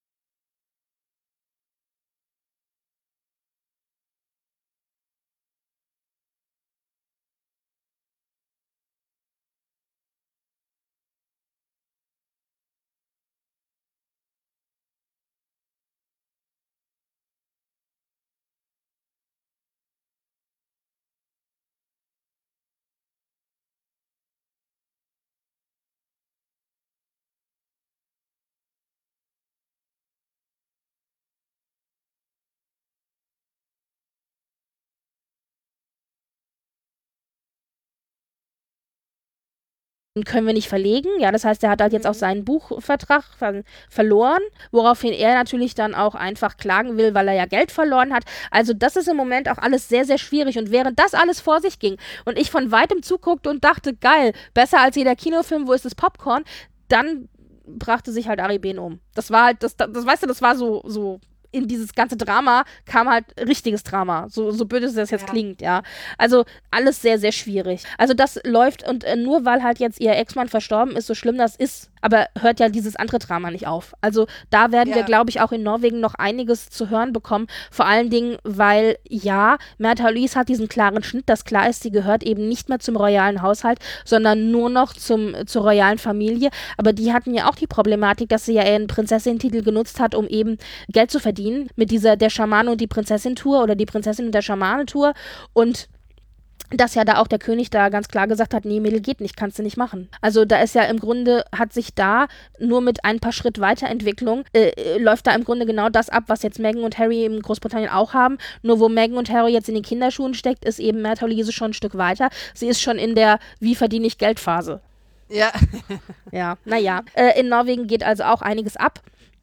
können wir nicht verlegen. Ja, das heißt, er hat halt jetzt auch seinen Buchvertrag verloren, woraufhin er natürlich dann auch einfach klagen will, weil er ja Geld verloren hat. Also das ist im Moment auch alles sehr, sehr schwierig. Und während das alles vor sich ging und ich von weitem zuguckte und dachte, geil, besser als jeder Kinofilm, wo ist das Popcorn, dann brachte sich halt Ari Behn um. Das war halt, das weißt du, das war so in dieses ganze Drama kam halt richtiges Drama. So böse das jetzt klingt, ja. Also alles sehr, sehr schwierig. Also das läuft und nur weil halt jetzt ihr Ex-Mann verstorben ist, so schlimm das ist, aber hört ja dieses andere Drama nicht auf. Also da werden wir, glaube ich, auch in Norwegen noch einiges zu hören bekommen. Vor allen Dingen, weil Märtha Louise hat diesen klaren Schnitt, dass klar ist, sie gehört eben nicht mehr zum royalen Haushalt, sondern nur noch zur royalen Familie. Aber die hatten ja auch die Problematik, dass sie ja ihren Prinzessin-Titel genutzt hat, um eben Geld zu verdienen mit der Schamane und die Prinzessin-Tour oder die Prinzessin und der Schamane-Tour. Und dass ja da auch der König da ganz klar gesagt hat, nee, Mädel geht nicht, kannst du nicht machen. Also da ist ja im Grunde, hat sich da nur mit ein paar Schritt Weiterentwicklung, läuft da im Grunde genau das ab, was jetzt Meghan und Harry in Großbritannien auch haben. Nur wo Meghan und Harry jetzt in den Kinderschuhen steckt, ist eben Märtha Louise schon ein Stück weiter. Sie ist schon in der wie verdiene ich Geldphase. Ja. Ja, naja. In Norwegen geht also auch einiges ab.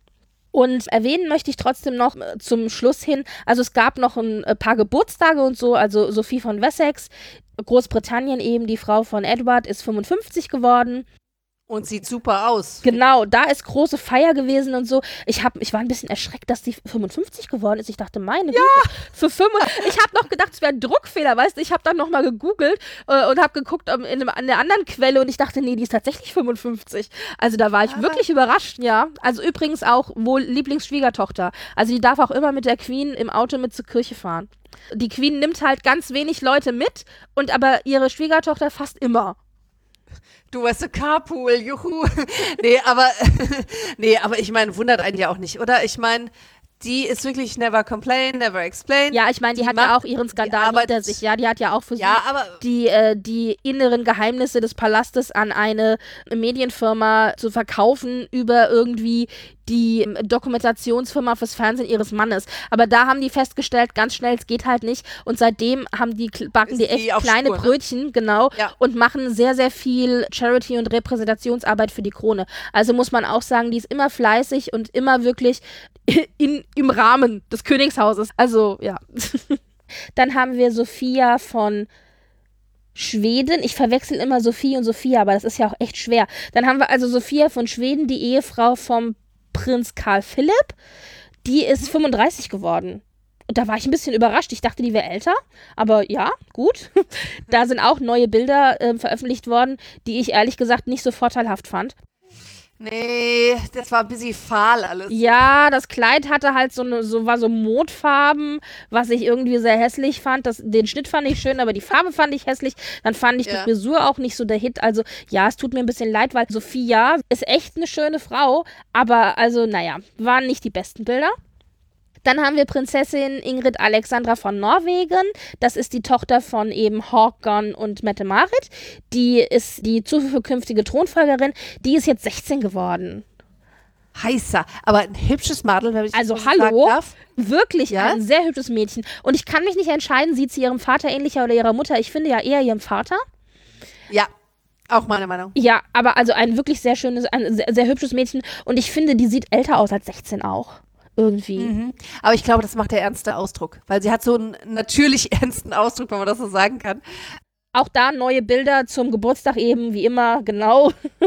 Und erwähnen möchte ich trotzdem noch zum Schluss hin, also es gab noch ein paar Geburtstage und so, also Sophie von Wessex, Großbritannien eben, die Frau von Edward, ist 55 geworden. Und sieht super aus. Genau, da ist große Feier gewesen und so. Ich war ein bisschen erschreckt, dass die 55 geworden ist. Ich dachte, meine Güte, ich habe noch gedacht, es wäre ein Druckfehler, weißt du. Ich habe dann nochmal gegoogelt und habe geguckt an der anderen Quelle und ich dachte, nee, die ist tatsächlich 55. Also da war ich wirklich überrascht, ja. Also übrigens auch wohl Lieblingsschwiegertochter. Also die darf auch immer mit der Queen im Auto mit zur Kirche fahren. Die Queen nimmt halt ganz wenig Leute mit und aber ihre Schwiegertochter fast immer. Du weißt, Carpool, juhu. Nee, aber ich meine, wundert einen ja auch nicht, oder? Ich meine, die ist wirklich never complain, never explain. Ja, ich meine, die hat ja auch ihren Skandal hinter sich. Ja, die hat ja auch versucht, die inneren Geheimnisse des Palastes an eine Medienfirma zu verkaufen über irgendwie die Dokumentationsfirma fürs Fernsehen ihres Mannes. Aber da haben die festgestellt, ganz schnell, es geht halt nicht. Und seitdem backen die echt kleine Spur, Brötchen, genau, und machen sehr, sehr viel Charity- und Repräsentationsarbeit für die Krone. Also muss man auch sagen, die ist immer fleißig und immer wirklich im Rahmen des Königshauses. Also, ja. Dann haben wir Sophia von Schweden. Ich verwechsel immer Sophie und Sophia, aber das ist ja auch echt schwer. Dann haben wir also Sophia von Schweden, die Ehefrau vom Prinz Karl Philipp. Die ist 35 geworden. Und da war ich ein bisschen überrascht. Ich dachte, die wäre älter. Aber ja, gut. Da sind auch neue Bilder veröffentlicht worden, die ich ehrlich gesagt nicht so vorteilhaft fand. Nee, das war ein bisschen fahl alles. Ja, das Kleid hatte halt war so Mondfarben, was ich irgendwie sehr hässlich fand. Den Schnitt fand ich schön, aber die Farbe fand ich hässlich. Dann fand ich die Frisur auch nicht so der Hit. Also ja, es tut mir ein bisschen leid, weil Sophia ist echt eine schöne Frau. Aber also, naja, waren nicht die besten Bilder. Dann haben wir Prinzessin Ingrid Alexandra von Norwegen. Das ist die Tochter von eben Håkon und Mette-Marit. Die ist die zukünftige Thronfolgerin. Die ist jetzt 16 geworden. Heißer, aber ein hübsches Madel, wenn ich also das hallo, sagen darf. Wirklich ein sehr hübsches Mädchen. Und ich kann mich nicht entscheiden, sieht sie ihrem Vater ähnlicher oder ihrer Mutter. Ich finde ja eher ihrem Vater. Ja. Auch meine Meinung. Ja, aber also ein wirklich sehr schönes, ein sehr, sehr hübsches Mädchen. Und ich finde, die sieht älter aus als 16 auch. Irgendwie. Mhm. Aber ich glaube, das macht der ernste Ausdruck, weil sie hat so einen natürlich ernsten Ausdruck, wenn man das so sagen kann. Auch da neue Bilder zum Geburtstag eben, wie immer, genau.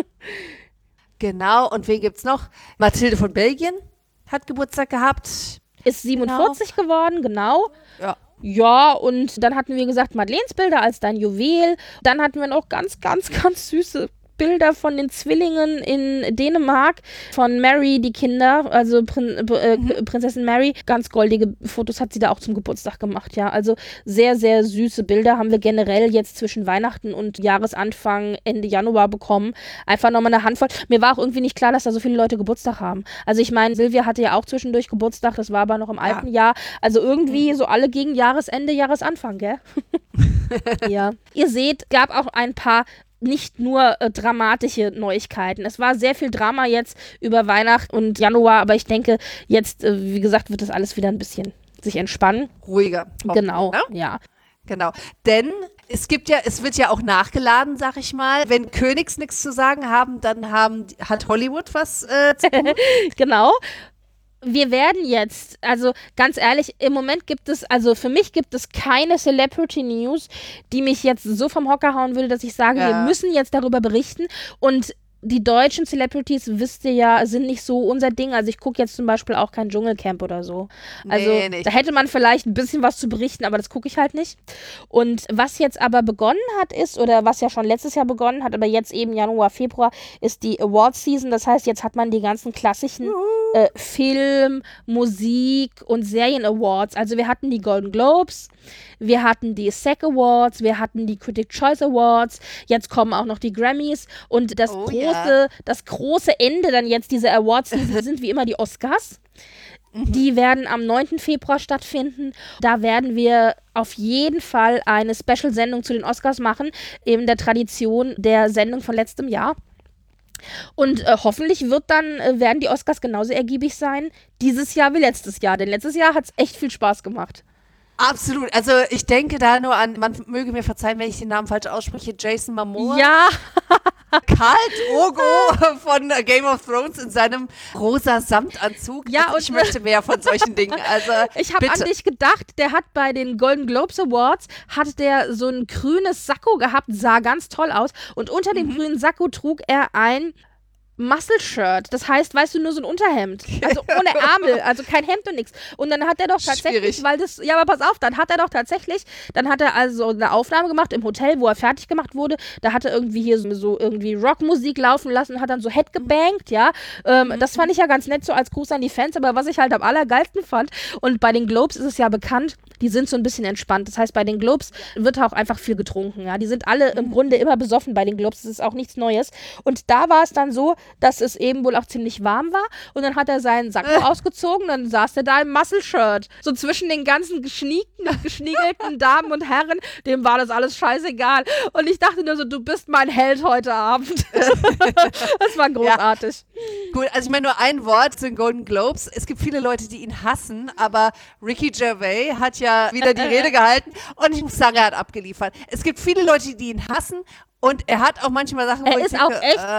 Genau, und wen gibt's noch? Mathilde von Belgien hat Geburtstag gehabt. Ist 47 geworden, genau. Ja. Ja, und dann hatten wir, wie gesagt, Madeleines Bilder als dein Juwel. Dann hatten wir noch ganz, ganz, ganz süße Bilder von den Zwillingen in Dänemark, von Mary, die Kinder, also Prinzessin Mary. Ganz goldige Fotos hat sie da auch zum Geburtstag gemacht, ja. Also sehr, sehr süße Bilder haben wir generell jetzt zwischen Weihnachten und Jahresanfang, Ende Januar bekommen. Einfach nochmal eine Handvoll. Mir war auch irgendwie nicht klar, dass da so viele Leute Geburtstag haben. Also ich meine, Silvia hatte ja auch zwischendurch Geburtstag, das war aber noch im alten Jahr. Also irgendwie so alle gegen Jahresende, Jahresanfang, gell? Ja. Ihr seht, gab auch ein paar nicht nur dramatische Neuigkeiten. Es war sehr viel Drama jetzt über Weihnachten und Januar, aber ich denke, jetzt, wie gesagt, wird das alles wieder ein bisschen sich entspannen. Ruhiger. Genau, ja. Genau, denn es wird ja auch nachgeladen, sag ich mal. Wenn Königs nichts zu sagen haben, dann hat Hollywood was zu tun. Genau. Wir werden jetzt, also ganz ehrlich, im Moment gibt es, also für mich gibt es keine Celebrity News, die mich jetzt so vom Hocker hauen würde, dass ich sage, wir müssen jetzt darüber berichten. Und die deutschen Celebrities, wisst ihr ja, sind nicht so unser Ding. Also ich gucke jetzt zum Beispiel auch kein Dschungelcamp oder so. Also da hätte man vielleicht ein bisschen was zu berichten, aber das gucke ich halt nicht. Und was jetzt aber begonnen hat ist, oder was ja schon letztes Jahr begonnen hat, aber jetzt eben Januar, Februar, ist die Awards-Season. Das heißt, jetzt hat man die ganzen klassischen Film-, Musik- und Serien-Awards. Also wir hatten die Golden Globes, wir hatten die SAG Awards, wir hatten die Critic Choice Awards, jetzt kommen auch noch die Grammys und das große Ende dann jetzt dieser Awards sind wie immer die Oscars. Die werden am 9. Februar stattfinden. Da werden wir auf jeden Fall eine Special-Sendung zu den Oscars machen, in der Tradition der Sendung von letztem Jahr. Und hoffentlich werden die Oscars genauso ergiebig sein, dieses Jahr wie letztes Jahr. Denn letztes Jahr hat es echt viel Spaß gemacht. Absolut. Also ich denke da nur an, man möge mir verzeihen, wenn ich den Namen falsch ausspreche, Jason Momoa. Ja. Karl Drogo von Game of Thrones in seinem rosa Samtanzug. Ja, also und ich möchte mehr von solchen Dingen. Also ich habe an dich gedacht, der hat bei den Golden Globes Awards, hat der so ein grünes Sakko gehabt, sah ganz toll aus. Und unter dem grünen Sakko trug er ein Muscle-Shirt, das heißt, weißt du, nur so ein Unterhemd, also ohne Ärmel, also kein Hemd und nichts. Und dann hat er doch tatsächlich, aber pass auf, dann hat er also eine Aufnahme gemacht im Hotel, wo er fertig gemacht wurde, da hat er irgendwie hier so irgendwie Rockmusik laufen lassen, hat dann so Head gebankt, ja, das fand ich ja ganz nett, so als Gruß an die Fans, aber was ich halt am allergeilsten fand, und bei den Globes ist es ja bekannt, die sind so ein bisschen entspannt, das heißt, bei den Globes wird auch einfach viel getrunken, ja, die sind alle im Grunde immer besoffen bei den Globes, das ist auch nichts Neues, und da war es dann so, dass es eben wohl auch ziemlich warm war. Und dann hat er seinen Sakko ausgezogen, dann saß er da im Muscle-Shirt. So zwischen den ganzen geschniegelten Damen und Herren, dem war das alles scheißegal. Und ich dachte nur so, du bist mein Held heute Abend. Das war großartig. Ja. Gut, also ich meine nur ein Wort zu den Golden Globes. Es gibt viele Leute, die ihn hassen, aber Ricky Gervais hat ja wieder die Rede gehalten und ich muss sagen, er hat abgeliefert. Es gibt viele Leute, die ihn hassen. Und er hat auch manchmal Sachen, wo ich denke,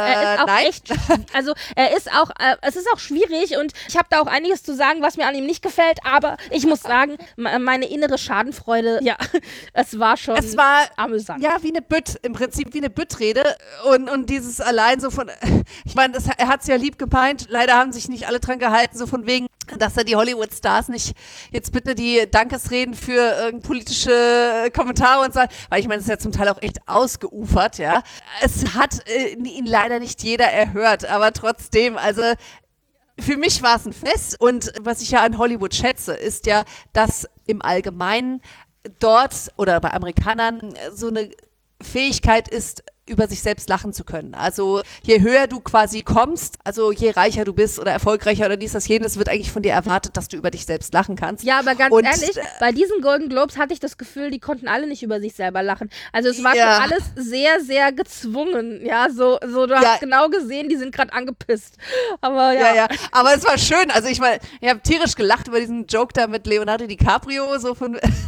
es ist auch schwierig und ich habe da auch einiges zu sagen, was mir an ihm nicht gefällt, aber ich muss sagen, meine innere Schadenfreude, ja, es war amüsant. Ja, wie eine im Prinzip wie eine Büttrede und dieses allein so von, ich meine, er hat es ja lieb gemeint, leider haben sich nicht alle dran gehalten, so von wegen, dass er die Hollywood-Stars nicht jetzt bitte die Dankesreden für politische Kommentare und so, weil ich meine, das ist ja zum Teil auch echt ausgeufert, ja. Es hat ihn leider nicht jeder erhört, aber trotzdem, also für mich war es ein Fest und was ich ja an Hollywood schätze, ist ja, dass im Allgemeinen dort oder bei Amerikanern so eine Fähigkeit ist, über sich selbst lachen zu können. Also je höher du quasi kommst, also je reicher du bist oder erfolgreicher oder dies, das, jenes, wird eigentlich von dir erwartet, dass du über dich selbst lachen kannst. Ja, aber ganz ehrlich, bei diesen Golden Globes hatte ich das Gefühl, die konnten alle nicht über sich selber lachen. Also es war schon alles sehr, sehr gezwungen. Ja, so du hast genau gesehen, die sind gerade angepisst. Aber ja. Aber es war schön. Also ich meine, ich habe tierisch gelacht über diesen Joke da mit Leonardo DiCaprio. So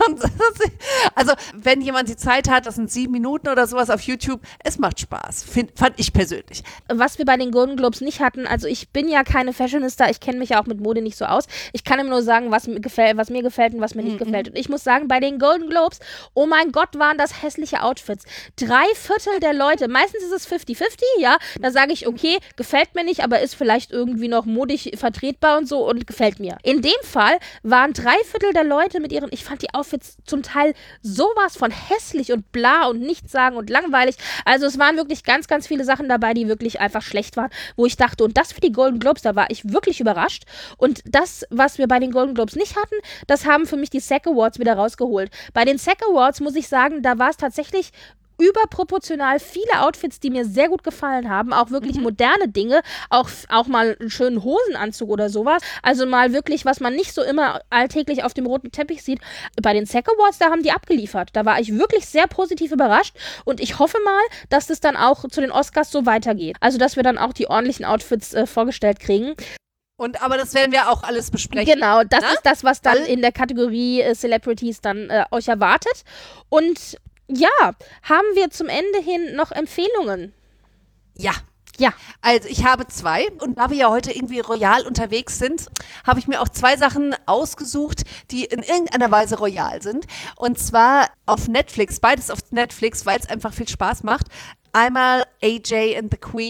also wenn jemand die Zeit hat, das sind 7 Minuten oder sowas auf YouTube, es macht Spaß, fand ich persönlich. Was wir bei den Golden Globes nicht hatten, also ich bin ja keine Fashionista, ich kenne mich ja auch mit Mode nicht so aus. Ich kann immer nur sagen, was mir gefällt und was mir nicht gefällt. Und ich muss sagen, bei den Golden Globes, oh mein Gott, waren das hässliche Outfits. 3/4 der Leute, meistens ist es 50-50, ja, da sage ich, okay, gefällt mir nicht, aber ist vielleicht irgendwie noch modisch vertretbar und so und gefällt mir. In dem Fall waren 3/4 der Leute mit ihren, ich fand die Outfits zum Teil sowas von hässlich und bla und nichtssagend und langweilig. Also es waren wirklich ganz, ganz viele Sachen dabei, die wirklich einfach schlecht waren, wo ich dachte, und das für die Golden Globes, da war ich wirklich überrascht. Und das, was wir bei den Golden Globes nicht hatten, das haben für mich die SAG Awards wieder rausgeholt. Bei den SAG Awards muss ich sagen, da war es tatsächlich überproportional viele Outfits, die mir sehr gut gefallen haben, auch wirklich moderne Dinge, auch mal einen schönen Hosenanzug oder sowas, also mal wirklich, was man nicht so immer alltäglich auf dem roten Teppich sieht. Bei den SAG Awards, da haben die abgeliefert, da war ich wirklich sehr positiv überrascht und ich hoffe mal, dass das dann auch zu den Oscars so weitergeht, also dass wir dann auch die ordentlichen Outfits vorgestellt kriegen. Aber das werden wir auch alles besprechen. Genau, das ist das, was dann in der Kategorie Celebrities dann euch erwartet. Und ja, haben wir zum Ende hin noch Empfehlungen? Ja. Also ich habe 2 und da wir ja heute irgendwie royal unterwegs sind, habe ich mir auch 2 Sachen ausgesucht, die in irgendeiner Weise royal sind. Und zwar auf Netflix, beides auf Netflix, weil es einfach viel Spaß macht. Einmal AJ and the Queen.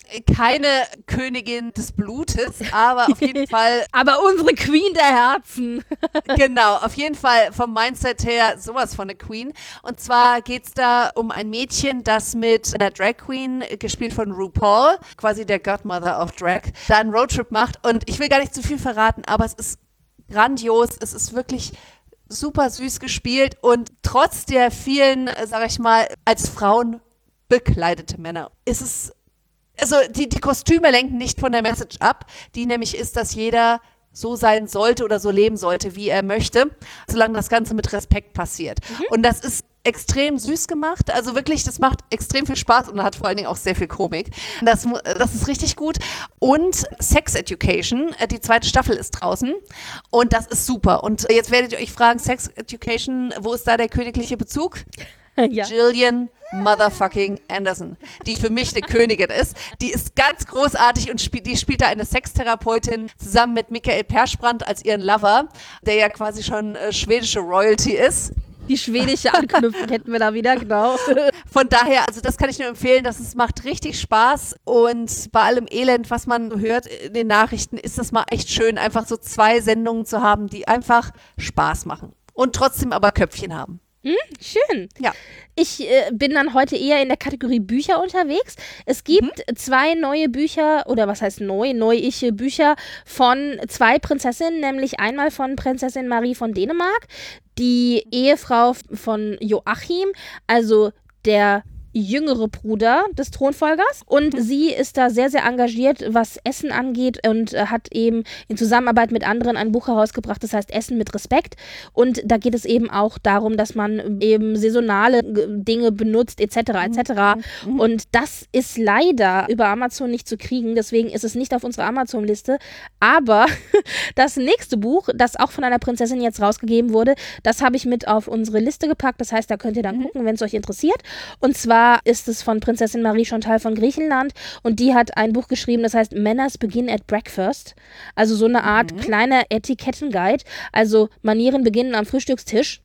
keine Königin des Blutes, aber auf jeden Fall. Aber unsere Queen der Herzen. Genau, auf jeden Fall vom Mindset her sowas von eine Queen. Und zwar geht's da um ein Mädchen, das mit einer Drag Queen, gespielt von RuPaul, quasi der Godmother of Drag, da einen Roadtrip macht. Und ich will gar nicht zu viel verraten, aber es ist grandios. Es ist wirklich super süß gespielt und trotz der vielen, sag ich mal, als Frauen bekleidete Männer ist es, also die Kostüme lenken nicht von der Message ab, die nämlich ist, dass jeder so sein sollte oder so leben sollte, wie er möchte, solange das Ganze mit Respekt passiert. Und das ist extrem süß gemacht, also wirklich, das macht extrem viel Spaß und hat vor allen Dingen auch sehr viel Komik. Das ist richtig gut. Und Sex Education, die 2. Staffel ist draußen und das ist super. Und jetzt werdet ihr euch fragen, Sex Education, wo ist da der königliche Bezug? Ja. Gillian Motherfucking Anderson, die für mich eine Königin ist. Die ist ganz großartig und die spielt da eine Sextherapeutin zusammen mit Michael Persbrandt als ihren Lover, der ja quasi schon schwedische Royalty ist. Die schwedische Anknüpfung hätten wir da wieder, genau. Von daher, also das kann ich nur empfehlen, das macht richtig Spaß und bei allem Elend, was man hört in den Nachrichten, ist das mal echt schön, einfach so 2 Sendungen zu haben, die einfach Spaß machen und trotzdem aber Köpfchen haben. Schön. Ja. Ich bin dann heute eher in der Kategorie Bücher unterwegs. Es gibt 2 neue Bücher, oder was heißt neuische Bücher von 2 Prinzessinnen, nämlich einmal von Prinzessin Marie von Dänemark, die Ehefrau von Joachim, also der jüngere Bruder des Thronfolgers, und sie ist da sehr, sehr engagiert, was Essen angeht, und hat eben in Zusammenarbeit mit anderen ein Buch herausgebracht, das heißt Essen mit Respekt, und da geht es eben auch darum, dass man eben saisonale Dinge benutzt, etc. etc. Und das ist leider über Amazon nicht zu kriegen, deswegen ist es nicht auf unserer Amazon-Liste, aber das nächste Buch, das auch von einer Prinzessin jetzt rausgegeben wurde, das habe ich mit auf unsere Liste gepackt, das heißt, da könnt ihr dann gucken, wenn es euch interessiert, und zwar ist es von Prinzessin Marie Chantal von Griechenland, und die hat ein Buch geschrieben, das heißt Manners Begin at Breakfast, also so eine Art kleiner Etikettenguide, also Manieren beginnen am Frühstückstisch.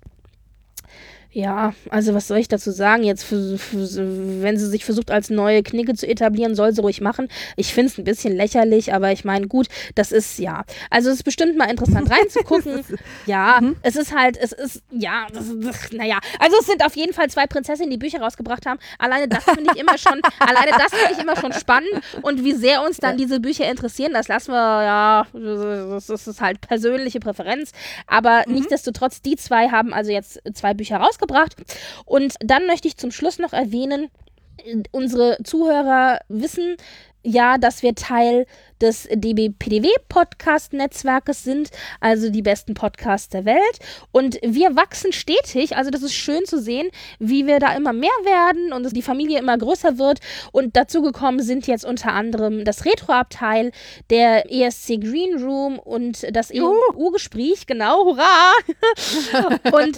Ja, also was soll ich dazu sagen jetzt, wenn sie sich versucht als neue Knigge zu etablieren, soll sie ruhig machen. Ich finde es ein bisschen lächerlich, aber ich meine, gut, das ist, ja, also es ist bestimmt mal interessant reinzugucken. Ja, es ist halt, ja, naja, also es sind auf jeden Fall 2 Prinzessinnen, die Bücher rausgebracht haben. Alleine das finde ich immer schon spannend, und wie sehr uns dann diese Bücher interessieren, das lassen wir, ja, das ist halt persönliche Präferenz, aber nichtsdestotrotz, die 2 haben also jetzt 2 Bücher rausgebracht. Und dann möchte ich zum Schluss noch erwähnen, unsere Zuhörer wissen ja, dass wir Teil des DBPDW-Podcast-Netzwerkes sind, also die besten Podcasts der Welt. Und wir wachsen stetig, also das ist schön zu sehen, wie wir da immer mehr werden und die Familie immer größer wird. Und dazu gekommen sind jetzt unter anderem das Retro-Abteil, der ESC Green Room und das EU-Gespräch, genau, hurra! Und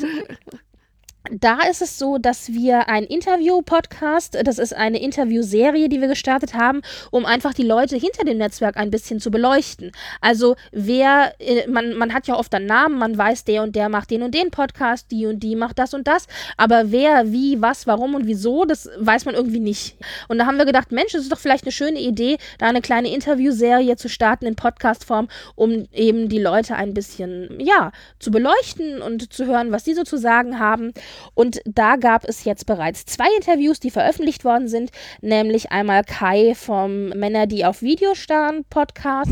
da ist es so, dass wir ein Interview-Podcast, das ist eine Interviewserie, die wir gestartet haben, um einfach die Leute hinter dem Netzwerk ein bisschen zu beleuchten. Also wer, man hat ja oft einen Namen, man weiß, der und der macht den und den Podcast, die und die macht das und das, aber wer, wie, was, warum und wieso, das weiß man irgendwie nicht. Und da haben wir gedacht, Mensch, das ist doch vielleicht eine schöne Idee, da eine kleine Interviewserie zu starten in Podcast-Form, um eben die Leute ein bisschen, ja, zu beleuchten und zu hören, was die so zu sagen haben. Und da gab es jetzt bereits 2 Interviews, die veröffentlicht worden sind, nämlich einmal Kai vom Männer, die auf Video starren Podcast.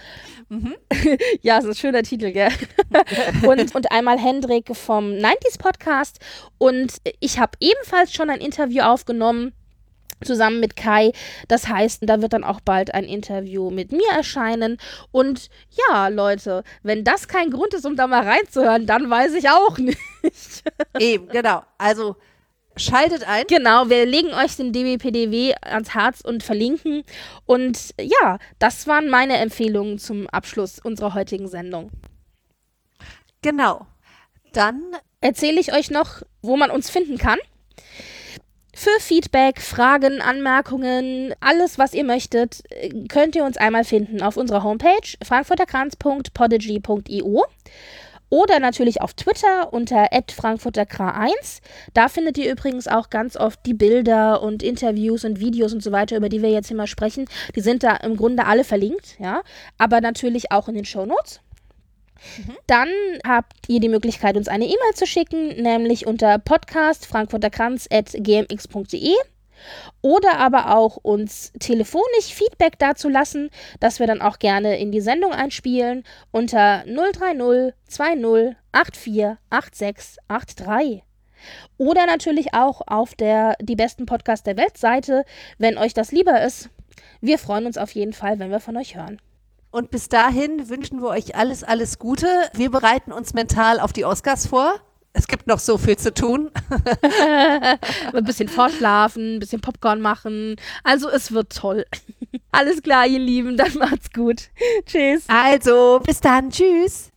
Ja, das ist ein schöner Titel, gell? und einmal Hendrik vom 90s Podcast. Und ich habe ebenfalls schon ein Interview aufgenommen, zusammen mit Kai. Das heißt, da wird dann auch bald ein Interview mit mir erscheinen. Und ja, Leute, wenn das kein Grund ist, um da mal reinzuhören, dann weiß ich auch nicht. Eben, genau. Also schaltet ein. Genau, wir legen euch den DBPDW ans Herz und verlinken. Und ja, das waren meine Empfehlungen zum Abschluss unserer heutigen Sendung. Genau. Dann erzähle ich euch noch, wo man uns finden kann. Für Feedback, Fragen, Anmerkungen, alles, was ihr möchtet, könnt ihr uns einmal finden auf unserer Homepage frankfurterkranz.podigy.io Oder natürlich auf Twitter unter @frankfurterkra1. Da findet ihr übrigens auch ganz oft die Bilder und Interviews und Videos und so weiter, über die wir jetzt immer sprechen. Die sind da im Grunde alle verlinkt, ja, aber natürlich auch in den Shownotes. Dann habt ihr die Möglichkeit, uns eine E-Mail zu schicken, nämlich unter podcast.frankfurterkranz@gmx.de oder aber auch uns telefonisch Feedback dazulassen, das wir dann auch gerne in die Sendung einspielen unter 030 20 84 86 83. Oder natürlich auch auf der Die besten Podcast der Welt Seite, wenn euch das lieber ist. Wir freuen uns auf jeden Fall, wenn wir von euch hören. Und bis dahin wünschen wir euch alles, alles Gute. Wir bereiten uns mental auf die Oscars vor. Es gibt noch so viel zu tun. Ein bisschen vorschlafen, ein bisschen Popcorn machen. Also es wird toll. Alles klar, ihr Lieben, dann macht's gut. Tschüss. Also, bis dann. Tschüss.